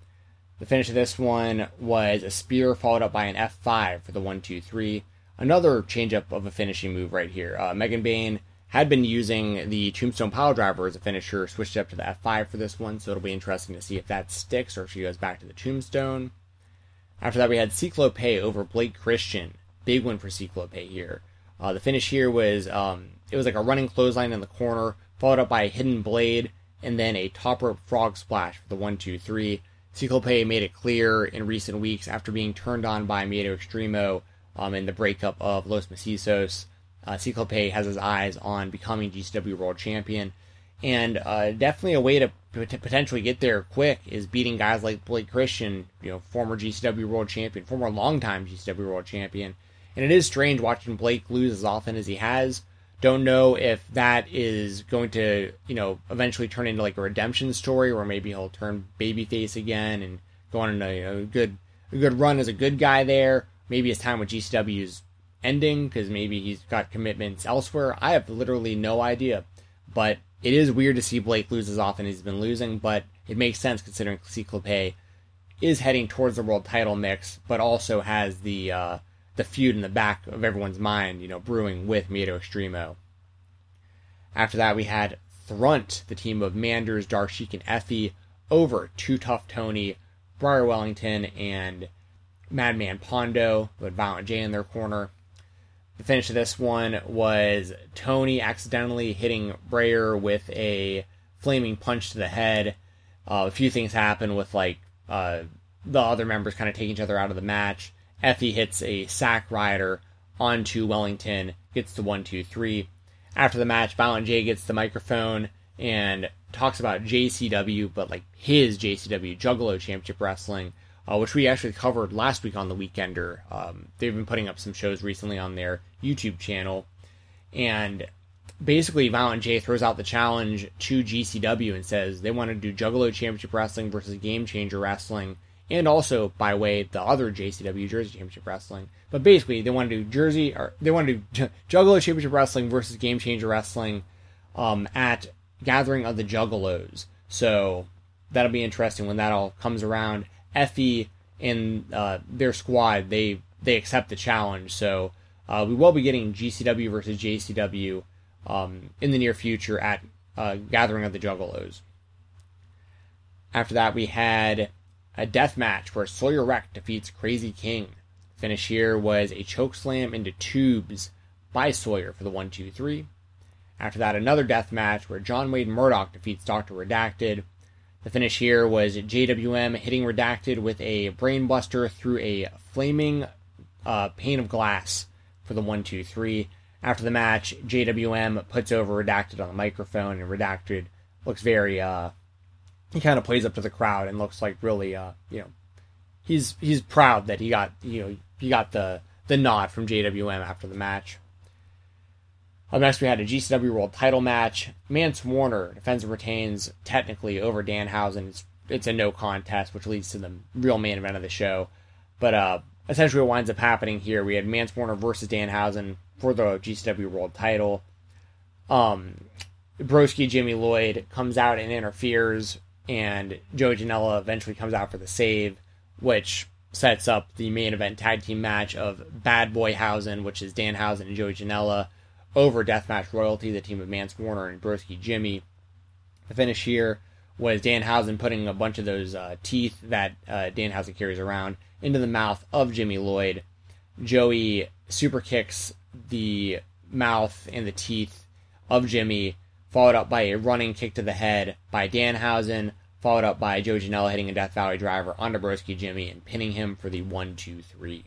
The finish of this one was a spear followed up by an F five for the one two three. Another change-up of a finishing move right here. Uh, Megan Bayne had been using the Tombstone Pile Driver as a finisher, switched up to the F five for this one, so it'll be interesting to see if that sticks or if she goes back to the Tombstone. After that, we had Cyclope over Blake Christian. Big win for Cyclope here. Uh, the finish here was, um, it was like a running clothesline in the corner, followed up by a hidden blade, and then a top rope frog splash for the one two three. Cyclope made it clear in recent weeks after being turned on by Miedo Extremo um, in the breakup of Los Macizos. Uh, Cyclope has his eyes on becoming G C W World Champion. And uh, definitely a way to, to potentially get there quick is beating guys like Blake Christian, you know, former G C W World Champion, former longtime G C W World Champion. And it is strange watching Blake lose as often as he has. Don't know if that is going to, you know, eventually turn into like a redemption story where maybe he'll turn babyface again and go on a, you know, a good a good run as a good guy there. Maybe his time with G C W is ending because maybe he's got commitments elsewhere. I have literally no idea. But it is weird to see Blake lose as often as he's been losing, but it makes sense considering Cyclope is heading towards the world title mix, but also has the uh, the feud in the back of everyone's mind, you know, brewing with Miedo Extremo. After that, we had Thrunt, the team of Manders, Darshik, and Effie, over Too Tough Tony, Briar Wellington, and Madman Pondo, with Violent J in their corner. The finish of this one was Tony accidentally hitting Brayer with a flaming punch to the head. Uh, a few things happen with like uh, the other members kind of taking each other out of the match. Effie hits a sack rider onto Wellington, gets the one two three. After the match, Violent J gets the microphone and talks about J C W, but like his J C W Juggalo Championship Wrestling, Uh, which we actually covered last week on the Weekender. Um, they've been putting up some shows recently on their YouTube channel. And basically, Violent J throws out the challenge to G C W and says they want to do Juggalo Championship Wrestling versus Game Changer Wrestling. And also, by way, the other J C W Jersey Championship Wrestling. But basically, they want to do Jersey, or they want to do Juggalo Championship Wrestling versus Game Changer Wrestling um, at Gathering of the Juggalos. So that'll be interesting when that all comes around. Effie and uh, their squad, they they accept the challenge, so uh, we will be getting G C W versus J C W um, in the near future at uh, Gathering of the Juggalos. After that, we had a death match where Sawyer Wreck defeats Crazy King. Finish here was a chokeslam into tubes by Sawyer for the one two three. After that, another death match where John Wayne Murdoch defeats Doctor Redacted. The finish here was J W M hitting Redacted with a brainbuster through a flaming uh, pane of glass for the one two three. After the match, J W M puts over Redacted on the microphone, and Redacted looks very, uh, he kind of plays up to the crowd and looks like really, uh, you know, he's he's proud that he got, you know, he got the, the nod from J W M after the match. Up next, we had a G C W World title match. Mance Warner defends and retains technically over Danhausen. It's, it's a no contest, which leads to the real main event of the show. But uh, essentially what winds up happening here, we had Mance Warner versus Danhausen for the G C W World title. Um, Broski Jimmy Lloyd comes out and interferes, and Joey Janela eventually comes out for the save, which sets up the main event tag team match of Bad Boy Hausen, which is Danhausen and Joey Janela, over Deathmatch Royalty, the team of Mance Warner and Broski Jimmy. The finish here was Danhausen putting a bunch of those uh, teeth that uh, Danhausen carries around into the mouth of Jimmy Lloyd. Joey super kicks the mouth and the teeth of Jimmy, followed up by a running kick to the head by Danhausen, followed up by Joey Janela hitting a Death Valley driver onto Broski Jimmy and pinning him for the one two three.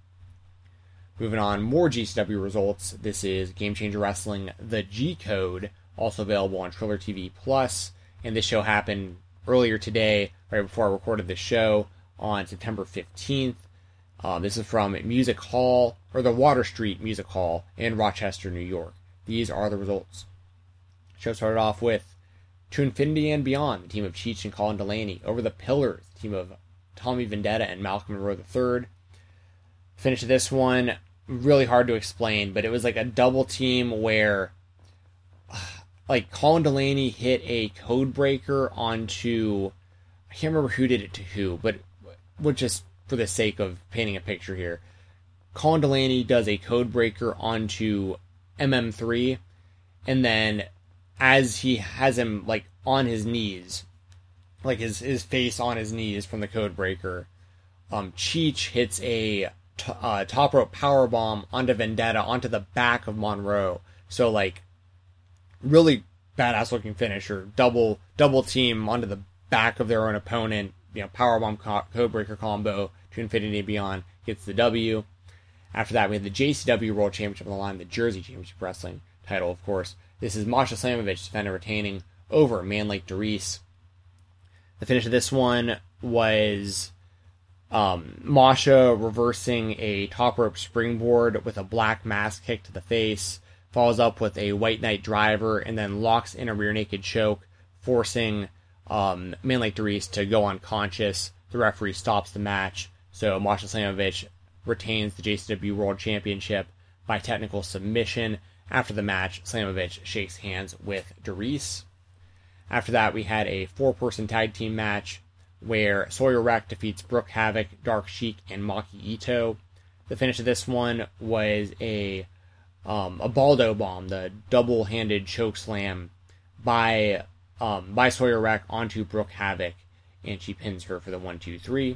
Moving on, more G C W results. This is Game Changer Wrestling, the G Code, also available on Triller T V Plus. And this show happened earlier today, right before I recorded this show, on September fifteenth. Um, this is from Music Hall, or the Water Street Music Hall in Rochester, New York. These are the results. The show started off with To Infinity and Beyond, the team of Cheech and Colin Delaney, over the Pillars, the team of Tommy Vendetta and Malcolm Monroe the third. Finish of this one, really hard to explain, but it was like a double team where like Colin Delaney hit a code breaker onto, I can't remember who did it to who, but we'll just, for the sake of painting a picture here, Colin Delaney does a code breaker onto M M three, and then as he has him like on his knees, like his, his face on his knees from the code breaker, um, Cheech hits a T- uh, top rope powerbomb onto Vendetta, onto the back of Monroe. So, like, really badass looking finisher. Double double team onto the back of their own opponent. You know, powerbomb co- codebreaker combo to Infinity and Beyond gets the W. After that, we had the J C W World Championship on the line, the Jersey Championship Wrestling title, of course. This is Masha Slamovich defending retaining over Man Lake Doris. The finish of this one was Um, Masha reversing a top rope springboard with a black mass kick to the face, follows up with a White Knight driver, and then locks in a rear naked choke, forcing um, Man Lake Doris to go unconscious. The referee stops the match, so Masha Slamovich retains the J C W World Championship by technical submission. After the match, Slamovich shakes hands with Doris. After that, we had a four-person tag team match where Sawyer Wreck defeats Brooke Havoc, Dark Sheik, and Maki Ito. The finish of this one was a um, a Baldo bomb, the double-handed choke slam by um, by Sawyer Wreck onto Brooke Havoc, and she pins her for the one two three.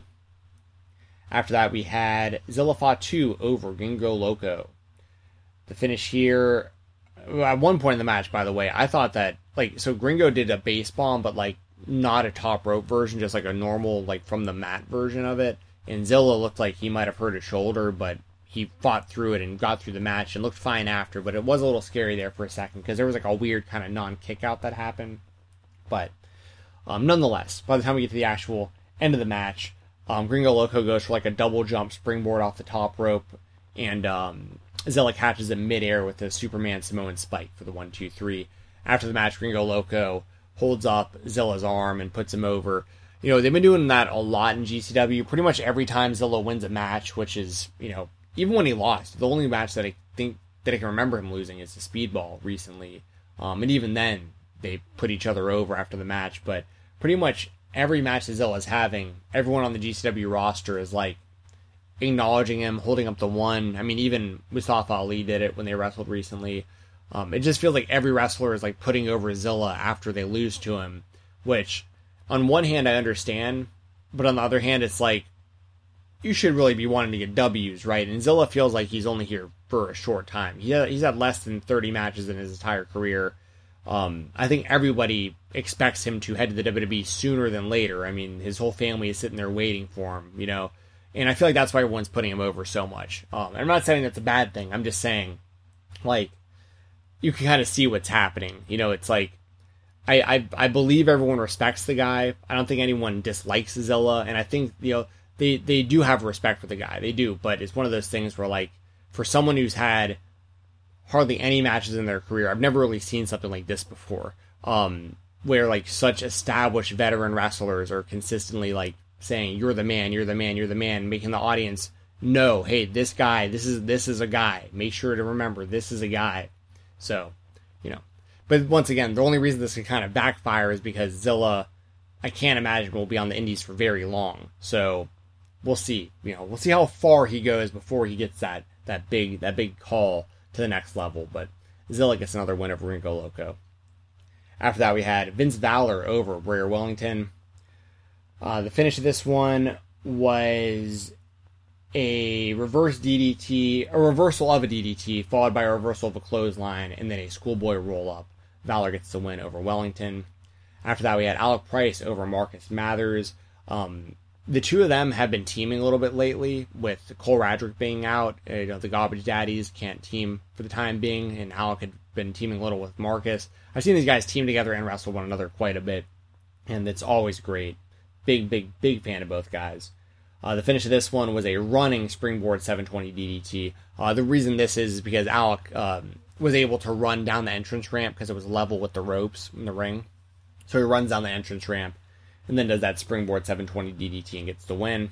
After that, we had Zilla Fatu over Gringo Loco. The finish here, at one point in the match, by the way, I thought that, like, so Gringo did a base bomb, but, like, not a top rope version, just like a normal, like, from the mat version of it. And Zilla looked like he might have hurt his shoulder, but he fought through it and got through the match and looked fine after. But it was a little scary there for a second because there was like a weird kind of non-kick out that happened. But um, nonetheless, by the time we get to the actual end of the match, um, Gringo Loco goes for like a double jump springboard off the top rope, and um, Zilla catches him midair with a Superman Samoan spike for the one two three. After the match, Gringo Loco holds up Zilla's arm and puts him over. You know, they've been doing that a lot in G C W. Pretty much every time Zilla wins a match, which is, you know, even when he lost, the only match that I think that I can remember him losing is the Speedball recently. Um, and even then, they put each other over after the match. But pretty much every match that Zilla's having, everyone on the G C W roster is like acknowledging him, holding up the one. I mean, even Mustafa Ali did it when they wrestled recently. Um, it just feels like every wrestler is like putting over Zilla after they lose to him, which on one hand I understand, but on the other hand it's like you should really be wanting to get W's, right? And Zilla feels like he's only here for a short time. He ha- he's had less than thirty matches in his entire career. Um, I think everybody expects him to head to the W W E sooner than later. I mean, his whole family is sitting there waiting for him, you know, and I feel like that's why everyone's putting him over so much. Um, I'm not saying that's a bad thing. I'm just saying, like, you can kind of see what's happening. You know, it's like, I, I I believe everyone respects the guy. I don't think anyone dislikes Zilla, and I think, you know, they, they do have respect for the guy. They do, but it's one of those things where, like, for someone who's had hardly any matches in their career. I've never really seen something like this before, um, where like such established veteran wrestlers are consistently like saying, "You're the man, you're the man, you're the man," making the audience know, "Hey, this guy, this is this is a guy. Make sure to remember this is a guy." So, you know, but once again, the only reason this can kind of backfire is because Zilla, I can't imagine, will be on the Indies for very long. So we'll see. You know, we'll see how far he goes before he gets that that big that big call to the next level. But Zilla gets another win over Ringo Loco. After that, we had Vince Valor over Brer Wellington. Uh, the finish of this one was a reverse D D T, a reversal of a D D T, followed by a reversal of a clothesline, and then a schoolboy roll-up. Valor gets the win over Wellington. After that, we had Alec Price over Marcus Mathers. Um, the two of them have been teaming a little bit lately, with Cole Radrick being out. Uh, you know, the Garbage Daddies can't team for the time being, and Alec had been teaming a little with Marcus. I've seen these guys team together and wrestle one another quite a bit, and it's always great. Big, big, big fan of both guys. Uh, the finish of this one was a running springboard seven twenty D D T. Uh, the reason this is because Alec um, was able to run down the entrance ramp because it was level with the ropes in the ring. So he runs down the entrance ramp and then does that springboard seven twenty D D T and gets the win.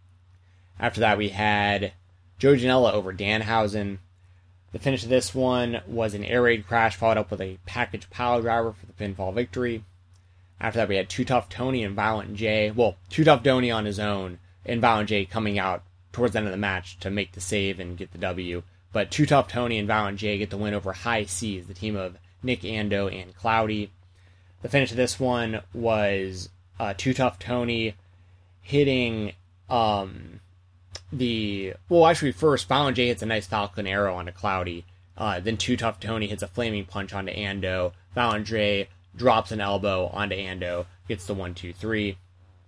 After that, we had Joe Janela over Danhausen. The finish of this one was an air raid crash followed up with a package pile driver for the pinfall victory. After that, we had Too Tough Tony and Violent J. Well, Too Tough Tony on his own, and Violent J coming out towards the end of the match to make the save and get the W. But Too Tough Tony and Violent J get the win over High Seas, the team of Nick Ando and Cloudy. The finish of this one was uh, Too Tough Tony hitting um, the... Well, actually, first, Violent J hits a nice Falcon Arrow onto Cloudy. Uh, then Too Tough Tony hits a Flaming Punch onto Ando. Violent J drops an elbow onto Ando, gets the one, two, three.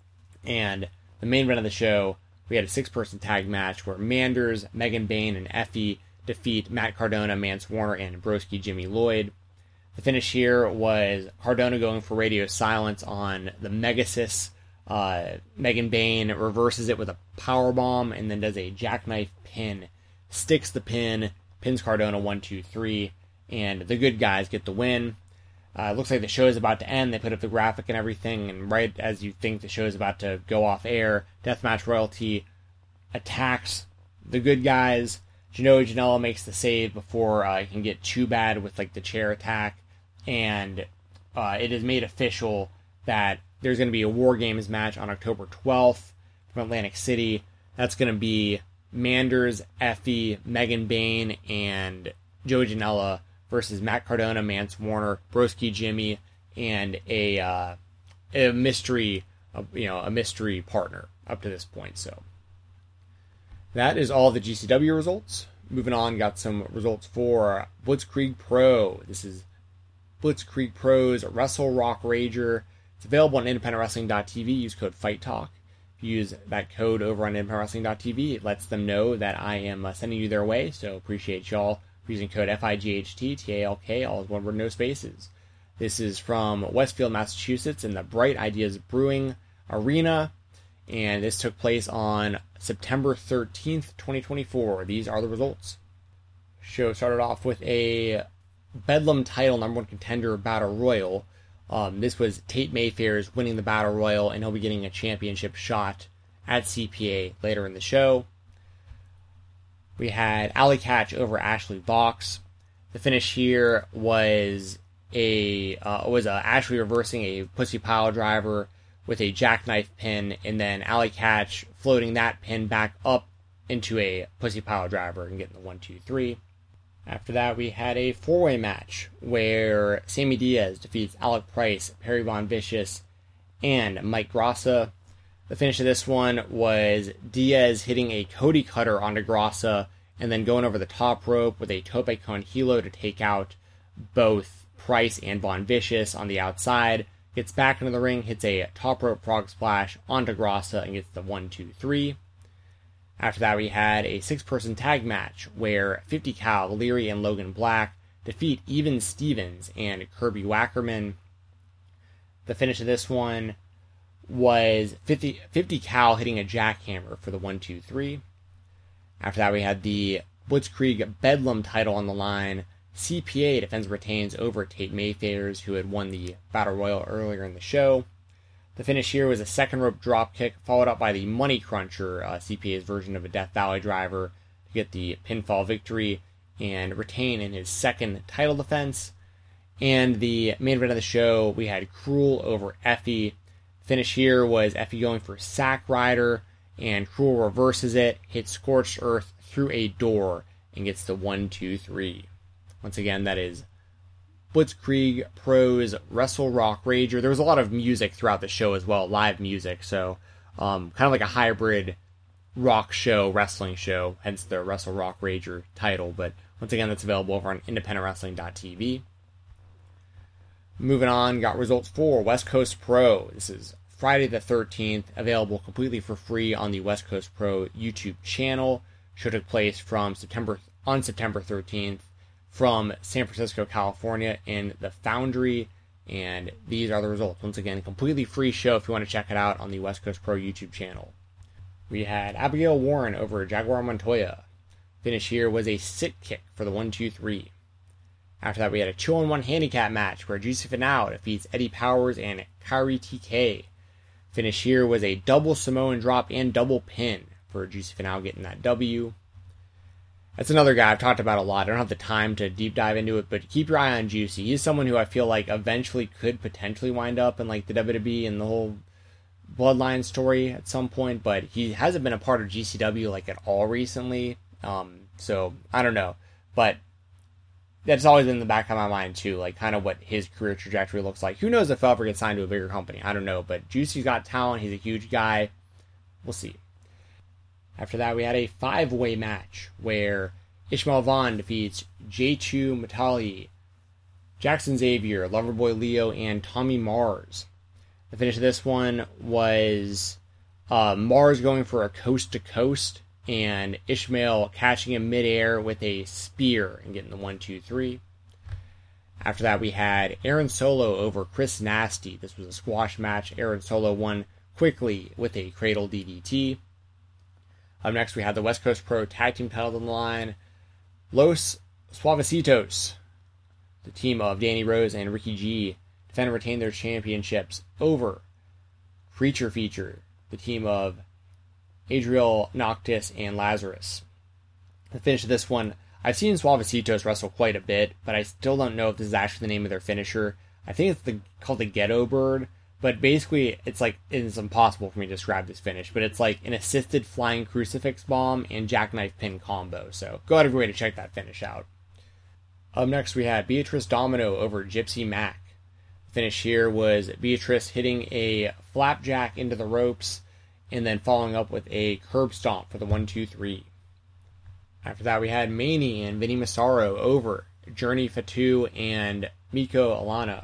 And the main event of the show, we had a six-person tag match where Manders, Megan Bain, and Effie defeat Matt Cardona, Mance Warner, and Broski Jimmy Lloyd. The finish here was Cardona going for radio silence on the Megasis. Uh, Megan Bain reverses it with a powerbomb and then does a jackknife pin. Sticks the pin, pins Cardona one, two, three, and the good guys get the win. Uh, it looks like the show is about to end. They put up the graphic and everything, and right as you think the show is about to go off air, Deathmatch Royalty attacks the good guys. Genoa Janela makes the save before uh, it can get too bad with like the chair attack, and uh, it is made official that there's going to be a War Games match on October twelfth from Atlantic City. That's going to be Manders, Effie, Megan Bain, and Joe Janela versus Matt Cardona, Mance Warner, Broski Jimmy, and a uh, a mystery, uh, you know, a mystery partner up to this point. So that is all the G C W results. Moving on, got some results for Blitzkrieg Pro. This is Blitzkrieg Pro's Wrestle Rock Rager. It's available on independent wrestling dot t v. Use code FIGHTTALK. If you use that code over on independent wrestling dot t v, it lets them know that I am uh, sending you their way. So appreciate y'all using code F I G H T, T A L K, all is one word, no spaces. This is from Westfield, Massachusetts, in the Bright Ideas Brewing Arena, and this took place on September thirteenth, twenty twenty-four. These are the results. Show started off with a Bedlam title number one contender battle royal. Um, this was Tate Mayfair's winning the battle royal, and he'll be getting a championship shot at C P A later in the show. We had Allie Katch over Ashley Vox. The finish here was a uh, was a Ashley reversing a pussy pile driver with a jackknife pin, and then Allie Katch floating that pin back up into a pussy pile driver and getting the one, two, three. After that, we had a four-way match where Sammy Diaz defeats Alec Price, Perry Von Vicious, and Mike Grassa. The finish of this one was Diaz hitting a Cody Cutter onto Grassa and then going over the top rope with a Tope Con Hilo to take out both Price and Von Vicious on the outside. Gets back into the ring, hits a top rope frog splash onto Grassa and gets the one, two, three. After that, we had a six-person tag match where fifty cal, Leary, and Logan Black defeat Even Stevens and Kirby Wackerman. The finish of this one was fifty, fifty cal hitting a jackhammer for the one, two, three. After that, we had the Blitzkrieg Bedlam title on the line. C P A defends and retains over Tate Mayfairs, who had won the Battle Royal earlier in the show. The finish here was a second rope dropkick, followed up by the Money Cruncher, uh, C P A's version of a Death Valley driver, to get the pinfall victory and retain in his second title defense. And the main event of the show, we had Cruel over Effie. Finish here was Effie going for Sack Rider, and Cruel reverses it, hits Scorched Earth through a door, and gets the one, two, three. Once again, that is Blitzkrieg Pro's Wrestle Rock Rager. There was a lot of music throughout the show as well, live music, so um, kind of like a hybrid rock show, wrestling show, hence the Wrestle Rock Rager title. But once again, that's available over on independent wrestling dot t v. Moving on, got results for West Coast Pro. This is Friday the thirteenth, available completely for free on the West Coast Pro YouTube channel. Show took place from September on September thirteenth from San Francisco, California in the Foundry, and these are the results. Once again, completely free show if you want to check it out on the West Coast Pro YouTube channel. We had Abigail Warren over Jaguar Montoya. Finish here was a sit kick for the one, two, three. After that, we had a two on one handicap match where Juicy Finau defeats Eddie Powers and Kairi T K. Finish here was a double Samoan drop and double pin for Juicy Finau getting that W. That's another guy I've talked about a lot. I don't have the time to deep dive into it, but keep your eye on Juicy. He's someone who I feel like eventually could potentially wind up in like the W W E and the whole Bloodline story at some point, but he hasn't been a part of G C W like at all recently. Um, so I don't know, but that's always in the back of my mind too, like kind of what his career trajectory looks like. Who knows if he'll ever get signed to a bigger company? I don't know, but Juicy's got talent. He's a huge guy. We'll see. After that, we had a five-way match where Ishmael Vaughn defeats J two Matali, Jackson Xavier, Loverboy Leo, and Tommy Mars. The finish of this one was uh, Mars going for a coast-to-coast, and Ishmael catching him midair with a spear and getting the one, two, three. After that, we had Aaron Solo over Chris Nasty. This was a squash match. Aaron Solo won quickly with a cradle D D T. Up next, we had the West Coast Pro Tag Team title on the line. Los Suavecitos, the team of Danny Rose and Ricky G, defend and retain their championships over Creature Feature, the team of Adriel Noctis and Lazarus. The finish of this one, I've seen Suavecitos wrestle quite a bit, but I still don't know if this is actually the name of their finisher. I think it's the, called the Ghetto Bird, but basically it's like, it's impossible for me to describe this finish, but it's like an assisted flying crucifix bomb and jackknife pin combo, so go out of your way to check that finish out. Up next we had Beatrice Domino over Gypsy Mac. The finish here was Beatrice hitting a flapjack into the ropes, and then following up with a curb stomp for the one, two, three. After that, we had Maney and Vinny Massaro over Journey Fatu and Miko Alana.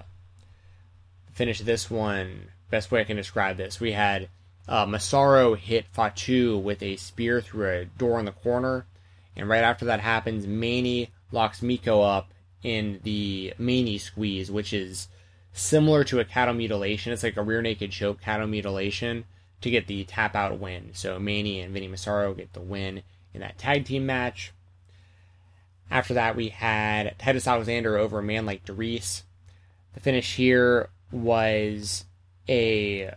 The finish of this one, best way I can describe this, we had uh, Massaro hit Fatu with a spear through a door in the corner, and right after that happens, Maney locks Miko up in the Maney squeeze, which is similar to a cattle mutilation. It's like a rear naked choke cattle mutilation, to get the tap out win. So Maney and Vinny Massaro get the win in that tag team match. After that, we had Titus Alexander over a man like Darius. The finish here was a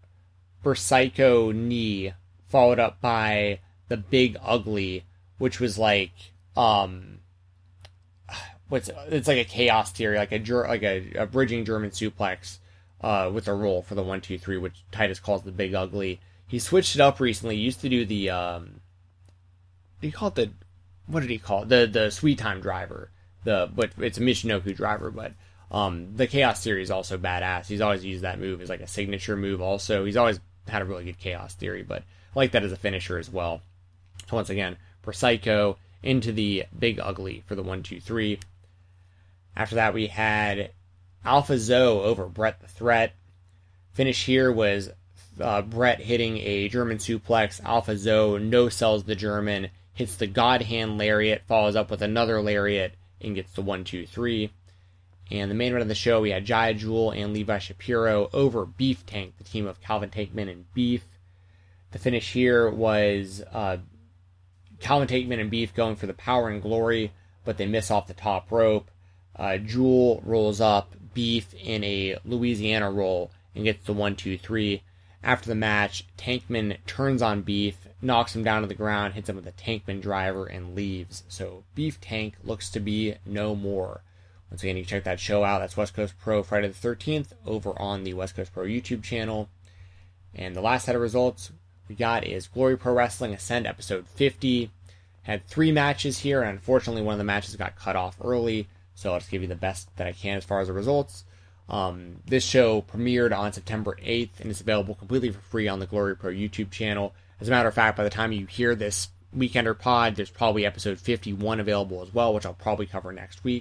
Bersycho knee, followed up by the Big Ugly, which was like um what's it's like a chaos theory, like a like a, a bridging German suplex. Uh, with a roll for the one, two, three, which Titus calls the Big Ugly. He switched it up recently. He used to do the, um, he called the, what did he call it? The, the Sweet Time driver. The, but it's a Michinoku driver, but, um, the Chaos Theory is also badass. He's always used that move as like a signature move also. He's always had a really good Chaos Theory, but I like that as a finisher as well. So once again, for Psycho into the Big Ugly for the one, two, three. After that, we had Alpha Zoe over Brett the Threat. Finish here was uh, Brett hitting a German suplex. Alpha Zoe no-sells the German, hits the God Hand Lariat, follows up with another Lariat, and gets the one, two, three. And the main event of the show, we had Jaya Jewel and Levi Shapiro over Beef Tank, the team of Calvin Tankman and Beef. The finish here was uh, Calvin Tankman and Beef going for the power and glory, but they miss off the top rope. Uh, Jewel rolls up Beef in a Louisiana roll and gets the one, two, three. After the match, Tankman turns on Beef, knocks him down to the ground, hits him with a Tankman driver, and leaves. So Beef Tank looks to be no more. Once again, you can check that show out. That's West Coast Pro Friday the thirteenth over on the West Coast Pro YouTube channel. And the last set of results we got is Glory Pro Wrestling Ascend episode fifty. Had three matches here, and unfortunately one of the matches got cut off early, so I'll just give you the best that I can as far as the results. Um, this show premiered on September eighth, and it's available completely for free on the Glory Pro YouTube channel. As a matter of fact, by the time you hear this Weekender pod, there's probably episode fifty-one available as well, which I'll probably cover next week.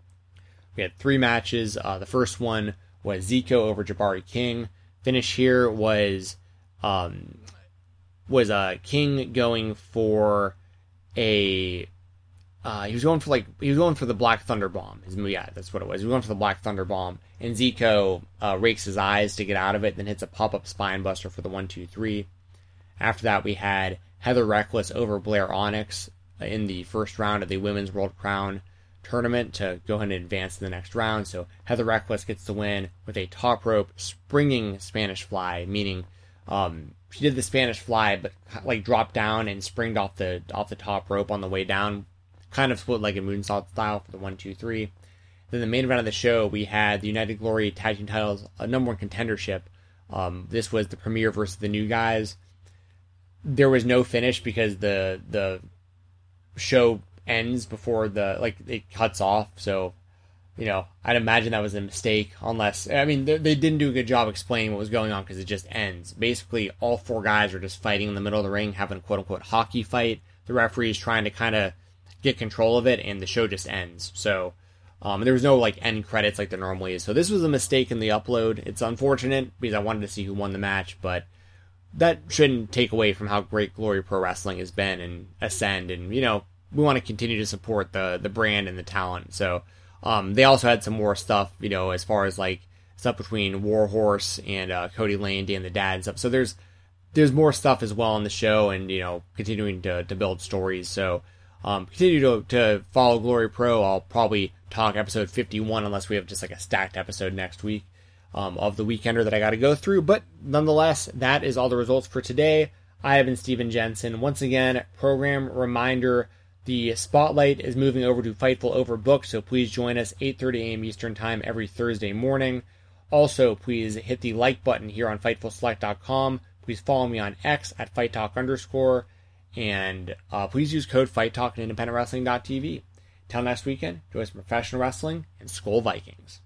We had three matches. Uh, the first one was Zico over Jabari King. Finish here was um, was uh, King going for a... Uh, he was going for like he was going for the Black Thunder Bomb. His, yeah, that's what it was. He was going for the Black Thunder Bomb, and Zico uh, rakes his eyes to get out of it, then hits a pop-up spine buster for the one, two, three. After that, we had Heather Reckless over Blair Onyx in the first round of the Women's World Crown tournament to go ahead and advance to the next round. So Heather Reckless gets the win with a top rope springing Spanish fly, meaning um, she did the Spanish fly, but like dropped down and springed off the off the top rope on the way down. Kind of split like a moonsault style for the one, two, three. Then the main event of the show, we had the United Glory Tag Team titles, a number one contendership. Um, this was the Premier versus the New Guys. There was no finish because the the show ends before the, like, it cuts off. So, you know, I'd imagine that was a mistake unless, I mean, they, they didn't do a good job explaining what was going on because it just ends. Basically, all four guys are just fighting in the middle of the ring, having a quote-unquote hockey fight. The referee's trying to kind of get control of it, and the show just ends. So um, there was no like end credits like there normally is. So this was a mistake in the upload. It's unfortunate because I wanted to see who won the match, but that shouldn't take away from how great Glory Pro Wrestling has been and Ascend. And you know, we want to continue to support the the brand and the talent. So um, they also had some more stuff, you know, as far as like stuff between Warhorse and uh, Cody Lane, Dan the Dad and stuff. So there's there's more stuff as well on the show, and you know, continuing to to build stories. So. Um, continue to, to follow Glory Pro. I'll probably talk episode fifty-one unless we have just like a stacked episode next week um, of the Weekender that I got to go through. But nonetheless, that is all the results for today. I have been Steven Jensen. Once again, program reminder, the spotlight is moving over to Fightful Overbooked, so please join us eight thirty a.m. Eastern Time every Thursday morning. Also, please hit the like button here on Fightful Select dot com. Please follow me on X at FightTalk underscore. And uh, please use code FightTalk at independent wrestling dot t v. Till next weekend, enjoy some professional wrestling and Skol Vikings.